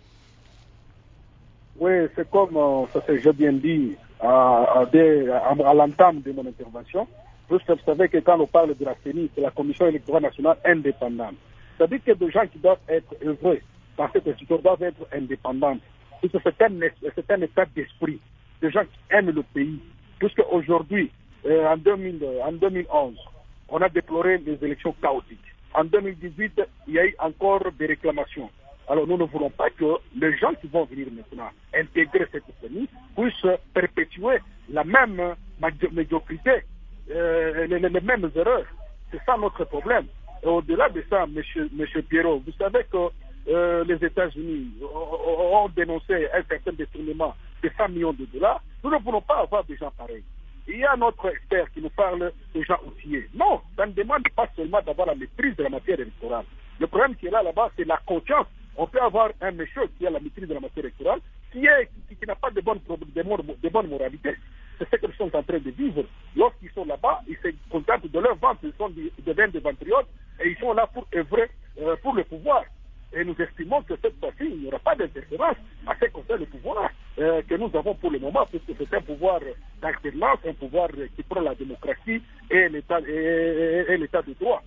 Oui, c'est comme euh, ça j'ai bien dit à, à, à, à l'entame de mon intervention. Vous savez que quand on parle de la C E N I, c'est la Commission électorale nationale indépendante. C'est-à-dire que des gens qui doivent être œuvrés dans cette institution doivent être indépendants. Puisque c'est un, c'est un état d'esprit. Des gens qui aiment le pays. Puisque aujourd'hui, euh, en, deux mille, en deux mille onze, on a déploré les élections chaotiques. En deux mille dix-huit, il y a eu encore des réclamations. Alors nous ne voulons pas que les gens qui vont venir maintenant intégrer cette C E N I puissent perpétuer la même médiocrité, euh, les, les mêmes erreurs. C'est ça notre problème. Et au-delà de ça, monsieur, monsieur Pierrot, vous savez que euh, les États-Unis ont, ont dénoncé un certain détournement de cent millions de dollars. Nous ne voulons pas avoir des gens pareils. Il y a notre expert qui nous parle des gens outillés. Non, ça ne demande pas seulement d'avoir la maîtrise de la matière électorale. Le problème qui est là, là-bas, c'est la conscience. On peut avoir un monsieur qui a la maîtrise de la matière électorale, qui, est, qui, qui n'a pas de bonne, de, bonne, de bonne moralité. C'est ce qu'ils sont en train de vivre. Lorsqu'ils sont là-bas, ils se contentent de leur vente. Ils sont des, deviennent des ventriotes et ils sont là pour œuvrer euh, pour le pouvoir. Et nous estimons que cette fois-ci, il n'y aura pas d'interférence à ce qui concerne le pouvoir euh, que nous avons pour le moment, puisque c'est un pouvoir d'alternance, un pouvoir qui prend la démocratie et l'état, et, et, et l'état de droit.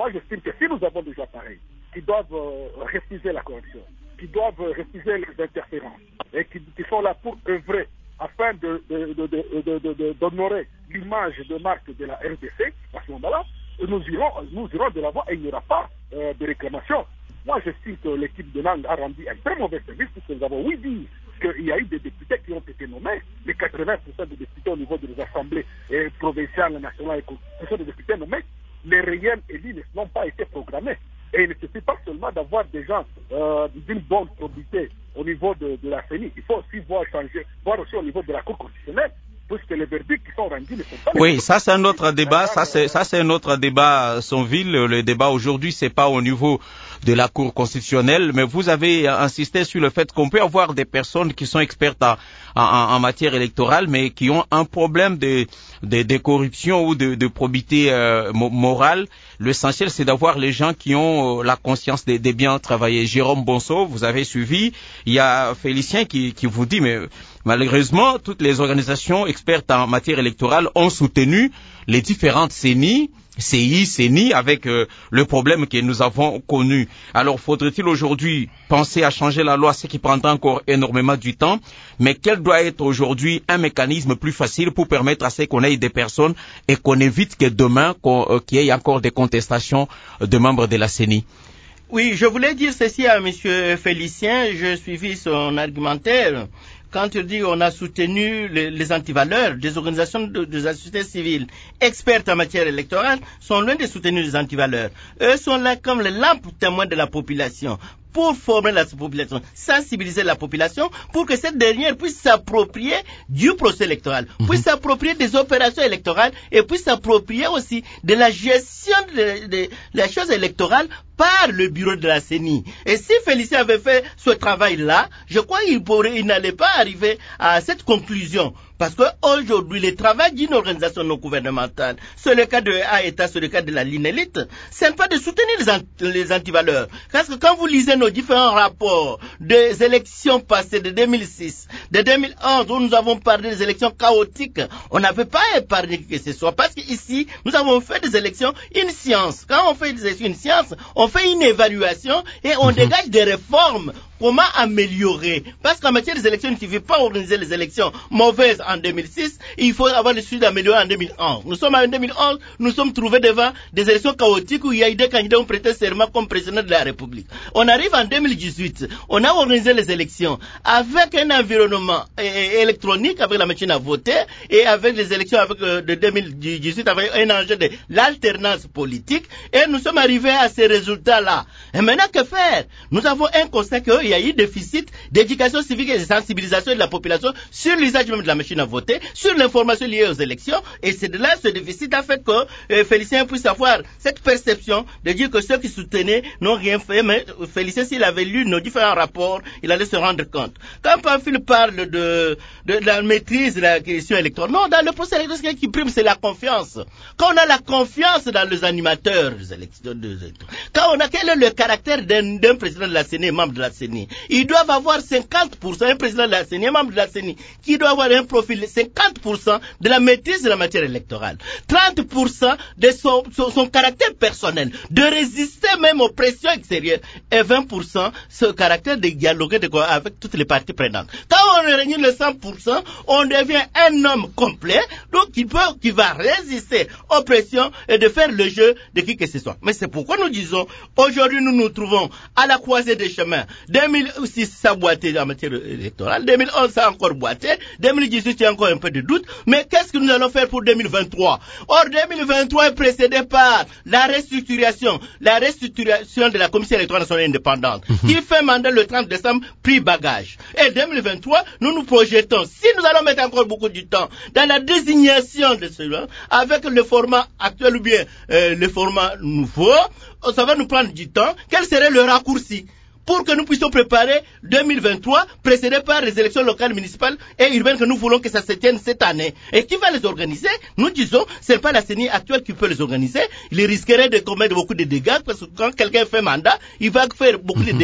Moi, j'estime que si nous avons des appareils qui doivent euh, refuser la corruption, qui doivent euh, refuser les interférences, et qui, qui sont là pour œuvrer afin de, de, de, de, de, de, de, d'honorer l'image de marque de la R D C, à ce moment-là, nous irons, nous irons de l'avant et il n'y aura pas euh, de réclamation. Moi, j'estime que l'équipe de Nang a rendu un très mauvais service, puisque nous avons, oui, dit qu'il y a eu des députés qui ont été nommés, les quatre-vingts pour cent des députés au niveau des assemblées eh, provinciales, nationales et ce sont des députés nommés. Les réels élus n'ont pas été programmés. Et il ne suffit pas seulement d'avoir des gens euh, d'une bonne probité au niveau de, de la C E N I. Il faut aussi voir changer, voir aussi au niveau de la Cour constitutionnelle, puisque les verdicts qui sont rendus ne sont pas... Oui, ça c'est un autre débat, ça c'est, ça c'est un autre débat, Sonville. Le débat aujourd'hui, c'est pas au niveau de la Cour constitutionnelle, mais vous avez insisté sur le fait qu'on peut avoir des personnes qui sont expertes en, en, en matière électorale, mais qui ont un problème de, de, de corruption ou de, de probité euh, morale. L'essentiel, c'est d'avoir les gens qui ont euh, la conscience de, de bien travailler. Jérôme Bonso, vous avez suivi. Il y a Félicien qui, qui vous dit, mais malheureusement, toutes les organisations expertes en matière électorale ont soutenu les différentes C E N I, C I, C E N I, avec euh, le problème que nous avons connu. Alors, faudrait-il aujourd'hui penser à changer la loi, ce qui prendra encore énormément du temps, mais quel doit être aujourd'hui un mécanisme plus facile pour permettre à ce qu'on ait des personnes et qu'on évite que demain, qu'on, euh, qu'il y ait encore des contestations de membres de la C E N I? Oui, je voulais dire ceci à Monsieur Félicien, je suivis son argumentaire. Quand il dit qu'on a soutenu les, les antivaleurs, des organisations de, de la société civile expertes en matière électorale sont loin de soutenir les antivaleurs. Eux sont là comme les lampes témoins de la population, pour former la population, sensibiliser la population pour que cette dernière puisse s'approprier du procès électoral, mmh. puisse s'approprier des opérations électorales et puisse s'approprier aussi de la gestion de, de, de la chose électorale par le bureau de la C E N I. Et si Félicien avait fait ce travail-là, je crois qu'il pourrait, il n'allait pas arriver à cette conclusion. Parce qu'aujourd'hui, le travail d'une organisation non gouvernementale, c'est le cas de A E T A, c'est le cas de la Linélite, ce n'est pas de soutenir les, ant- les antivaleurs. Parce que quand vous lisez nos différents rapports des élections passées de deux mille six, de deux mille onze, où nous avons parlé des élections chaotiques, on n'avait pas épargné que ce soit. Parce qu'ici, nous avons fait des élections, une science. Quand on fait des élections, une science, on fait une évaluation et on dégage des réformes. Comment améliorer? Parce qu'en matière des élections, il ne suffit pas d'organiser les élections mauvaises en deux mille six, il faut avoir le suivi d'améliorer en deux mille onze. Nous sommes en deux mille onze, nous sommes trouvés devant des élections chaotiques où il y a eu des candidats qui ont prêté serment comme président de la République. On arrive en deux mille dix-huit, on a organisé les élections avec un environnement électronique, avec la machine à voter, et avec les élections avec, euh, de deux mille dix-huit, avec un enjeu de l'alternance politique, et nous sommes arrivés à ces résultats-là. Et maintenant, que faire? Nous avons un constat qu'il y a eu déficit d'éducation civique et de sensibilisation de la population sur l'usage même de la machine à voter, sur l'information liée aux élections, et c'est de là ce déficit a fait que euh, Félicien puisse avoir cette perception de dire que ceux qui soutenaient n'ont rien fait, mais Félicien, s'il avait lu nos différents rapports, il allait se rendre compte. Quand Pamphile parle de, de, de la maîtrise de la question électorale, non, dans le procès électoral, ce qui prime, c'est la confiance. Quand on a la confiance dans les animateurs des élections, quand on a quel est le caractère d'un, d'un président de la C E N I, membre de la C E N I, ils doivent avoir cinquante pour cent, un président de la C E N I, un membre de la C E N I, qui doit avoir un profil cinquante pour cent de la maîtrise de la matière électorale, trente pour cent de son, son, son caractère personnel, de résister même aux pressions extérieures, et vingt pour cent ce caractère de dialoguer de, avec toutes les parties prenantes. Quand on réunit le cent pour cent, on devient un homme complet, donc qui peut, qui va résister aux pressions et de faire le jeu de qui que ce soit. Mais c'est pourquoi nous disons, aujourd'hui nous nous trouvons à la croisée des chemins. deux mille six, ça a boité en matière électorale, deux mille onze, ça a encore boité, deux mille dix-huit, il y a encore un peu de doute, mais qu'est-ce que nous allons faire pour deux mille vingt-trois? Or, deux mille vingt-trois est précédé par la restructuration, la restructuration de la Commission électorale nationale indépendante, mmh. qui fait mandat le trente décembre, pris bagage. Et deux mille vingt-trois, nous nous projetons, si nous allons mettre encore beaucoup de temps dans la désignation de cela, avec le format actuel ou bien euh, le format nouveau, ça va nous prendre du temps. Quel serait le raccourci pour que nous puissions préparer deux mille vingt-trois, précédé par les élections locales, municipales et urbaines que nous voulons que ça se tienne cette année. Et qui va les organiser? Nous disons, c'est pas la C E N I actuelle qui peut les organiser. Il risquerait de commettre beaucoup de dégâts, parce que quand quelqu'un fait mandat, il va faire beaucoup de dégâts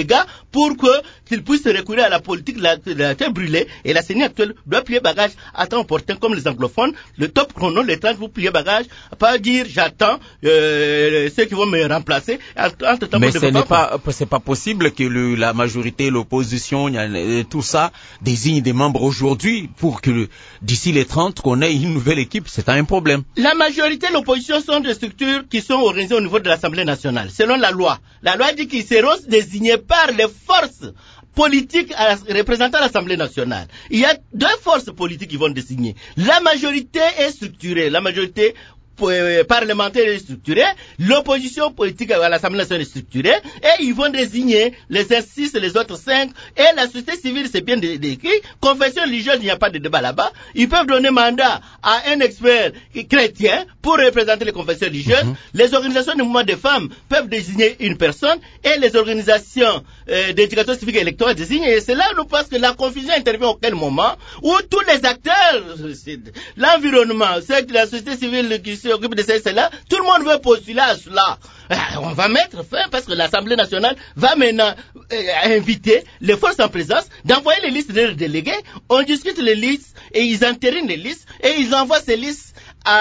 pour que qu'ils puissent recourir à la politique de la, de la terre brûlée. Et la C E N I actuelle doit plier bagage à temps opportun, comme les anglophones, le top chrono, les trente pour plier bagage, pas dire j'attends euh, ceux qui vont me remplacer. Entre-temps, mais ce n'est pas, c'est pas possible que le, la majorité, l'opposition, tout ça désigne des membres aujourd'hui pour que d'ici les trente qu'on ait une nouvelle équipe. C'est un problème. La majorité, l'opposition sont des structures qui sont organisées au niveau de l'Assemblée nationale, selon la loi. La loi dit qu'ils seront désignés par les forces politiques représentant l'Assemblée nationale. Il y a deux forces politiques qui vont désigner. La majorité est structurée. La majorité parlementaire est structurée, l'opposition politique à l'Assemblée nationale est structurée, et ils vont désigner les six et les autres cinq, et la société civile, c'est bien décrit, confession religieuse, il n'y a pas de débat là-bas, ils peuvent donner mandat à un expert chrétien pour représenter les confessions religieuses, mm-hmm. Les organisations de mouvement des femmes peuvent désigner une personne, et les organisations euh, d'éducation civique et électorale désignent, et c'est là nous pensons que la confusion intervient au quel moment, où tous les acteurs, l'environnement, c'est la société civile qui se occupe de cela, tout le monde veut postuler à cela. On va mettre fin parce que l'Assemblée nationale va maintenant euh, inviter les forces en présence d'envoyer les listes de délégués, on discute les listes et ils entérinent les listes et ils envoient ces listes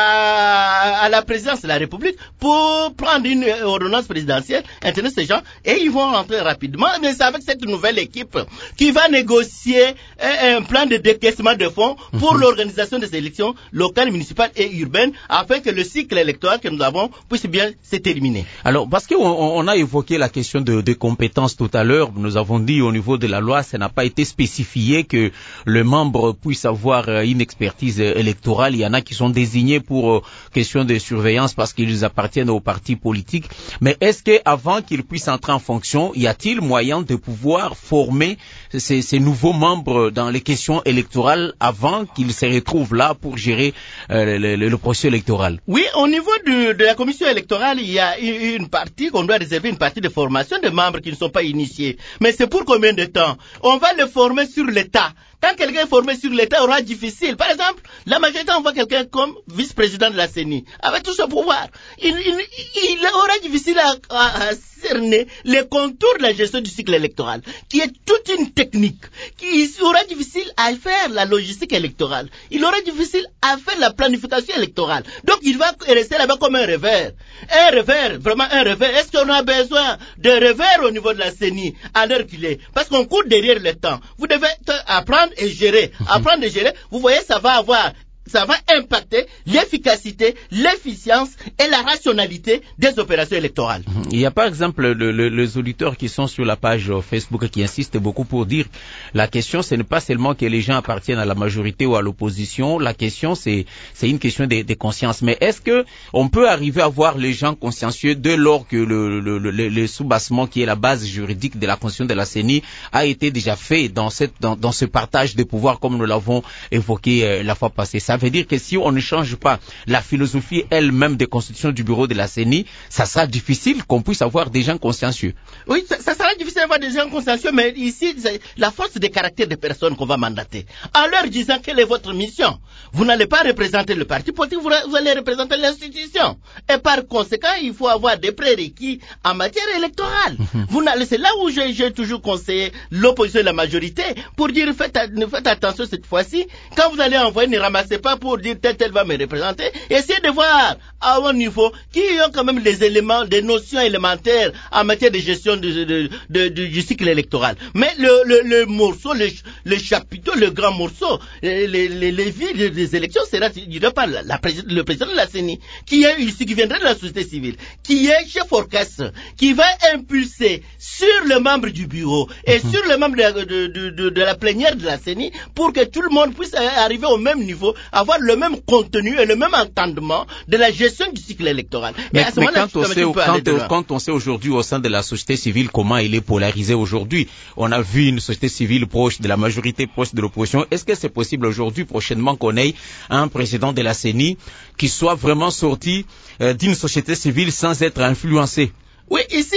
à, à la présidence de la République pour prendre une ordonnance présidentielle, interner ces gens et ils vont rentrer rapidement. Mais c'est avec cette nouvelle équipe qui va négocier un, un plan de décaissement de fonds pour mmh. l'organisation des élections locales, municipales et urbaines afin que le cycle électoral que nous avons puisse bien se terminer. Alors, parce qu'on on a évoqué la question de, de compétences tout à l'heure, nous avons dit au niveau de la loi, ça n'a pas été spécifié que le membre puisse avoir une expertise électorale. Il y en a qui sont désignés pour euh, question de surveillance parce qu'ils appartiennent aux partis politiques. Mais est-ce qu'avant qu'ils puissent entrer en fonction, y a-t-il moyen de pouvoir former ces, ces nouveaux membres dans les questions électorales avant qu'ils se retrouvent là pour gérer euh, le, le, le processus électoral? Oui, au niveau de, de la commission électorale, il y a une partie qu'on doit réserver, une partie de formation de membres qui ne sont pas initiés. Mais c'est pour combien de temps? On va le former sur l'État. Quand quelqu'un est formé sur l'État, aura difficile. Par exemple, la majorité envoie quelqu'un comme vice-président de la C E N I, avec tout ce pouvoir. Il, il, il aura difficile à, à, à cerner les contours de la gestion du cycle électoral, qui est toute une technique, qui aura difficile à faire la logistique électorale. Il aura difficile à faire la planification électorale. Donc, il va rester là-bas comme un revers. Un revers, vraiment un revers. Est-ce qu'on a besoin de revers au niveau de la C E N I à l'heure qu'il est? Parce qu'on court derrière le temps. Vous devez apprendre et gérer. Apprendre et gérer, vous voyez, ça va avoir, ça va impacter l'efficacité, l'efficience et la rationalité des opérations électorales. Il y a par exemple le, le, les auditeurs qui sont sur la page Facebook qui insistent beaucoup pour dire la question ce n'est pas seulement que les gens appartiennent à la majorité ou à l'opposition, la question c'est c'est une question des de consciences. Mais est-ce que on peut arriver à voir les gens consciencieux dès lors que le, le, le, le, le soubassement qui est la base juridique de la constitution de la C E N I a été déjà fait dans cette dans, dans ce partage de pouvoir comme nous l'avons évoqué euh, la fois passée? Ça veut dire que si on ne change pas la philosophie elle-même des constitutions du bureau de la C E N I, ça sera difficile qu'on puisse avoir des gens consciencieux. Oui, ça, ça sera difficile d'avoir des gens consciencieux, mais ici, c'est la force des caractères des personnes qu'on va mandater. En leur disant quelle est votre mission, vous n'allez pas représenter le parti politique, vous, vous allez représenter l'institution. Et par conséquent, il faut avoir des prérequis en matière électorale. Mm-hmm. Vous n'allez, c'est là où j'ai, j'ai toujours conseillé l'opposition et la majorité pour dire faites, faites attention cette fois-ci. Quand vous allez envoyer, ne ramassez pas pour dire tel tel va me représenter. Essayez de voir à haut niveau qui ont quand même des éléments, des notions élémentaires en matière de gestion de, de, de, de, du cycle électoral. Mais le, le, le morceau, le, le chapiteau, le grand morceau, les, les, les villes des élections sera dirigé par la, la, le président de la C E N I, qui est ici, qui viendrait de la société civile, qui est chef orchestre, qui va impulser sur le membre du bureau et mmh. sur le membre de, de, de, de, de la plénière de la C E N I pour que tout le monde puisse arriver au même niveau, avoir le même contenu et le même entendement de la gestion du cycle électoral. Mais, mais quand, on sait, quand, quand on sait aujourd'hui au sein de la société civile comment il est polarisé aujourd'hui, on a vu une société civile proche de la majorité, proche de l'opposition. Est-ce que c'est possible aujourd'hui, prochainement, qu'on ait un président de la C E N I qui soit vraiment sorti euh, d'une société civile sans être influencé? Oui, ici,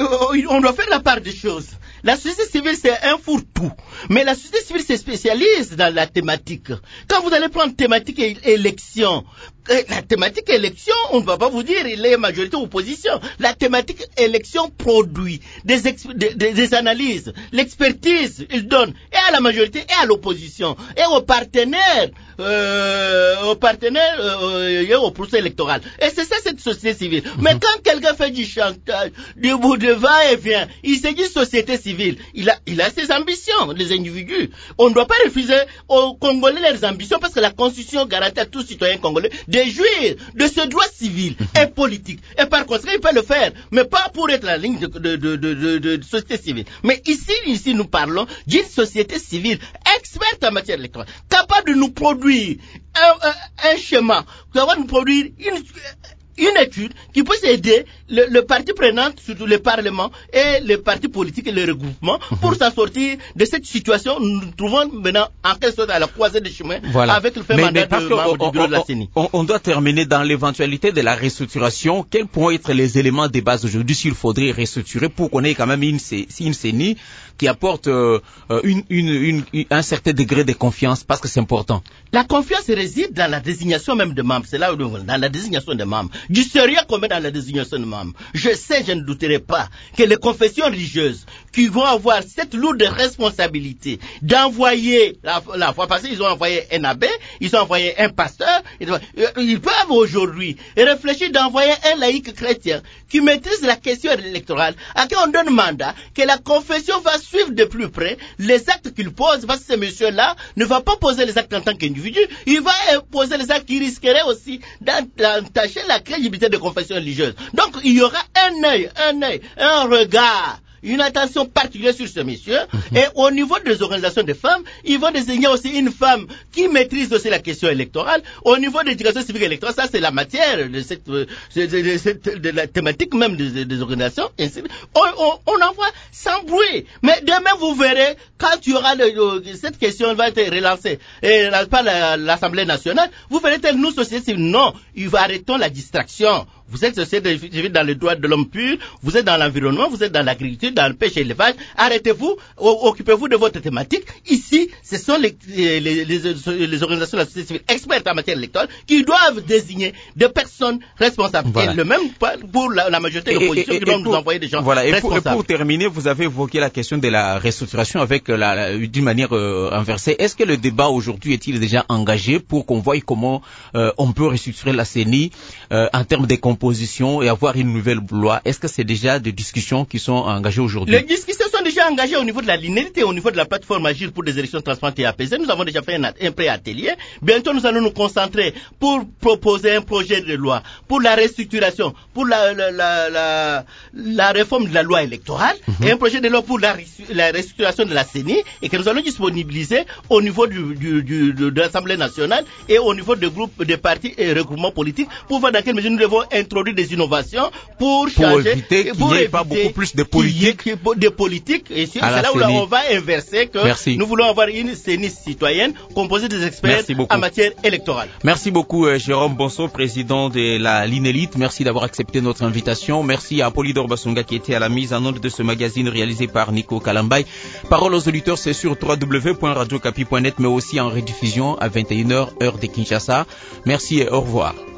on doit faire la part des choses. La société civile, c'est un fourre-tout. Mais la société civile se spécialise dans la thématique. Quand vous allez prendre thématique et élection, la thématique élection, on ne va pas vous dire il est majorité ou opposition. La thématique élection produit des, des, des, des analyses, l'expertise, il donne et à la majorité et à l'opposition et aux partenaires, euh, aux partenaires euh, et au procès électoral. Et c'est ça cette société civile. Mm-hmm. Mais quand quelqu'un fait du chantage, du bout de va-et-vient, il se dit société civile. Il a, il a ses ambitions, les individus. On ne doit pas refuser aux Congolais leurs ambitions parce que la Constitution garantit à tout citoyen congolais de jouir de ce droit civil mm-hmm. et politique. Et par conséquent, il peut le faire, mais pas pour être la ligne de, de, de, de, de, de société civile. Mais ici, ici, nous parlons d'une société civile experte en matière électorale, capable de nous produire un, un, un schéma, capable de nous produire une, une étude qui puisse aider le, le parti prenant, surtout le Parlement et les partis politiques et les regroupements, mmh. pour s'en sortir de cette situation. Nous nous trouvons maintenant en quelque sorte à la croisée des chemins voilà. avec le fait mais, mandat mais de membre on, du bureau on, de la C E N I. On, on doit terminer dans l'éventualité de la restructuration. Quels pourront être les éléments de base aujourd'hui s'il faudrait restructurer pour qu'on ait quand même une, une C E N I qui apporte euh, une, une, une, une, un certain degré de confiance parce que c'est important. La confiance réside dans la désignation même des membres. C'est là où nous voulons, dans la désignation des membres. Du sérieux qu'on met dans la désignation des membres. Je sais, je ne douterai pas que les confessions religieuses qui vont avoir cette lourde responsabilité d'envoyer la, la foi passée, ils ont envoyé un abbé, ils ont envoyé un pasteur, ils, ils peuvent aujourd'hui réfléchir d'envoyer un laïc chrétien qui maîtrise la question électorale, à qui on donne mandat, que la confession va suivre de plus près les actes qu'il pose, parce que ce monsieur-là ne va pas poser les actes en tant qu'individu, il va poser les actes qui risqueraient aussi d'entacher la crédibilité de confession religieuse. Donc il y aura un œil, un œil, un regard, une attention particulière sur ce monsieur. Mmh. Et au niveau des organisations de femmes, ils vont désigner aussi une femme qui maîtrise aussi la question électorale. Au niveau de l'éducation civique électorale, ça c'est la matière de cette, de, de, de, de la thématique même des, des organisations. On, on, on envoie sans bruit. Mais demain vous verrez, quand il y aura le, le, cette question va être relancée et, par la, l'Assemblée nationale, vous verrez que nous, société civile, non, il va arrêter la distraction. Vous êtes société civile dans les droits de l'homme pur, vous êtes dans l'environnement, vous êtes dans l'agriculture, dans le pêche et l'élevage. Arrêtez-vous, occupez-vous de votre thématique. Ici, ce sont les, les, les, les organisations de la société civile expertes en matière électorale qui doivent désigner des personnes responsables. Voilà. Et le même pour la, la majorité de l'opposition qui doivent nous envoyer des gens voilà. et responsables. Pour, et pour terminer, vous avez évoqué la question de la restructuration avec la, la, d'une manière euh, inversée. Est-ce que le débat aujourd'hui est-il déjà engagé pour qu'on voie comment euh, on peut restructurer la C E N I euh, en termes de composition et avoir une nouvelle loi? Est-ce que c'est déjà des discussions qui sont engagées aujourd'hui? Les discussions sont déjà engagées au niveau de la linéarité, au niveau de la plateforme Agir pour des élections transparentes et apaisées. Nous avons déjà fait un, un pré-atelier. Bientôt, nous allons nous concentrer pour proposer un projet de loi pour la restructuration, pour la, la, la, la, la réforme de la loi électorale, mm-hmm. et un projet de loi pour la, la restructuration de la C E N I, et que nous allons disponibiliser au niveau du, du, du, de, de l'Assemblée nationale et au niveau des groupes, des partis et regroupements politiques pour voir dans quelle mesure nous devons introduire des innovations pour, pour changer, éviter qu'il n'y ait pas beaucoup plus de politique, de politique. Et c'est là où là, on va inverser que Merci. Nous voulons avoir une C E N I citoyenne composée des experts en matière électorale. Merci beaucoup euh, Jérôme Bonso, président de la Linélite. Merci d'avoir accepté notre invitation. Merci à Polydor Basonga qui était à la mise en onde de ce magazine réalisé par Nico Kalambay. Parole aux auditeurs, c'est sur w w w point radio capi point net mais aussi en rediffusion à vingt et une heures heure de Kinshasa. Merci et au revoir.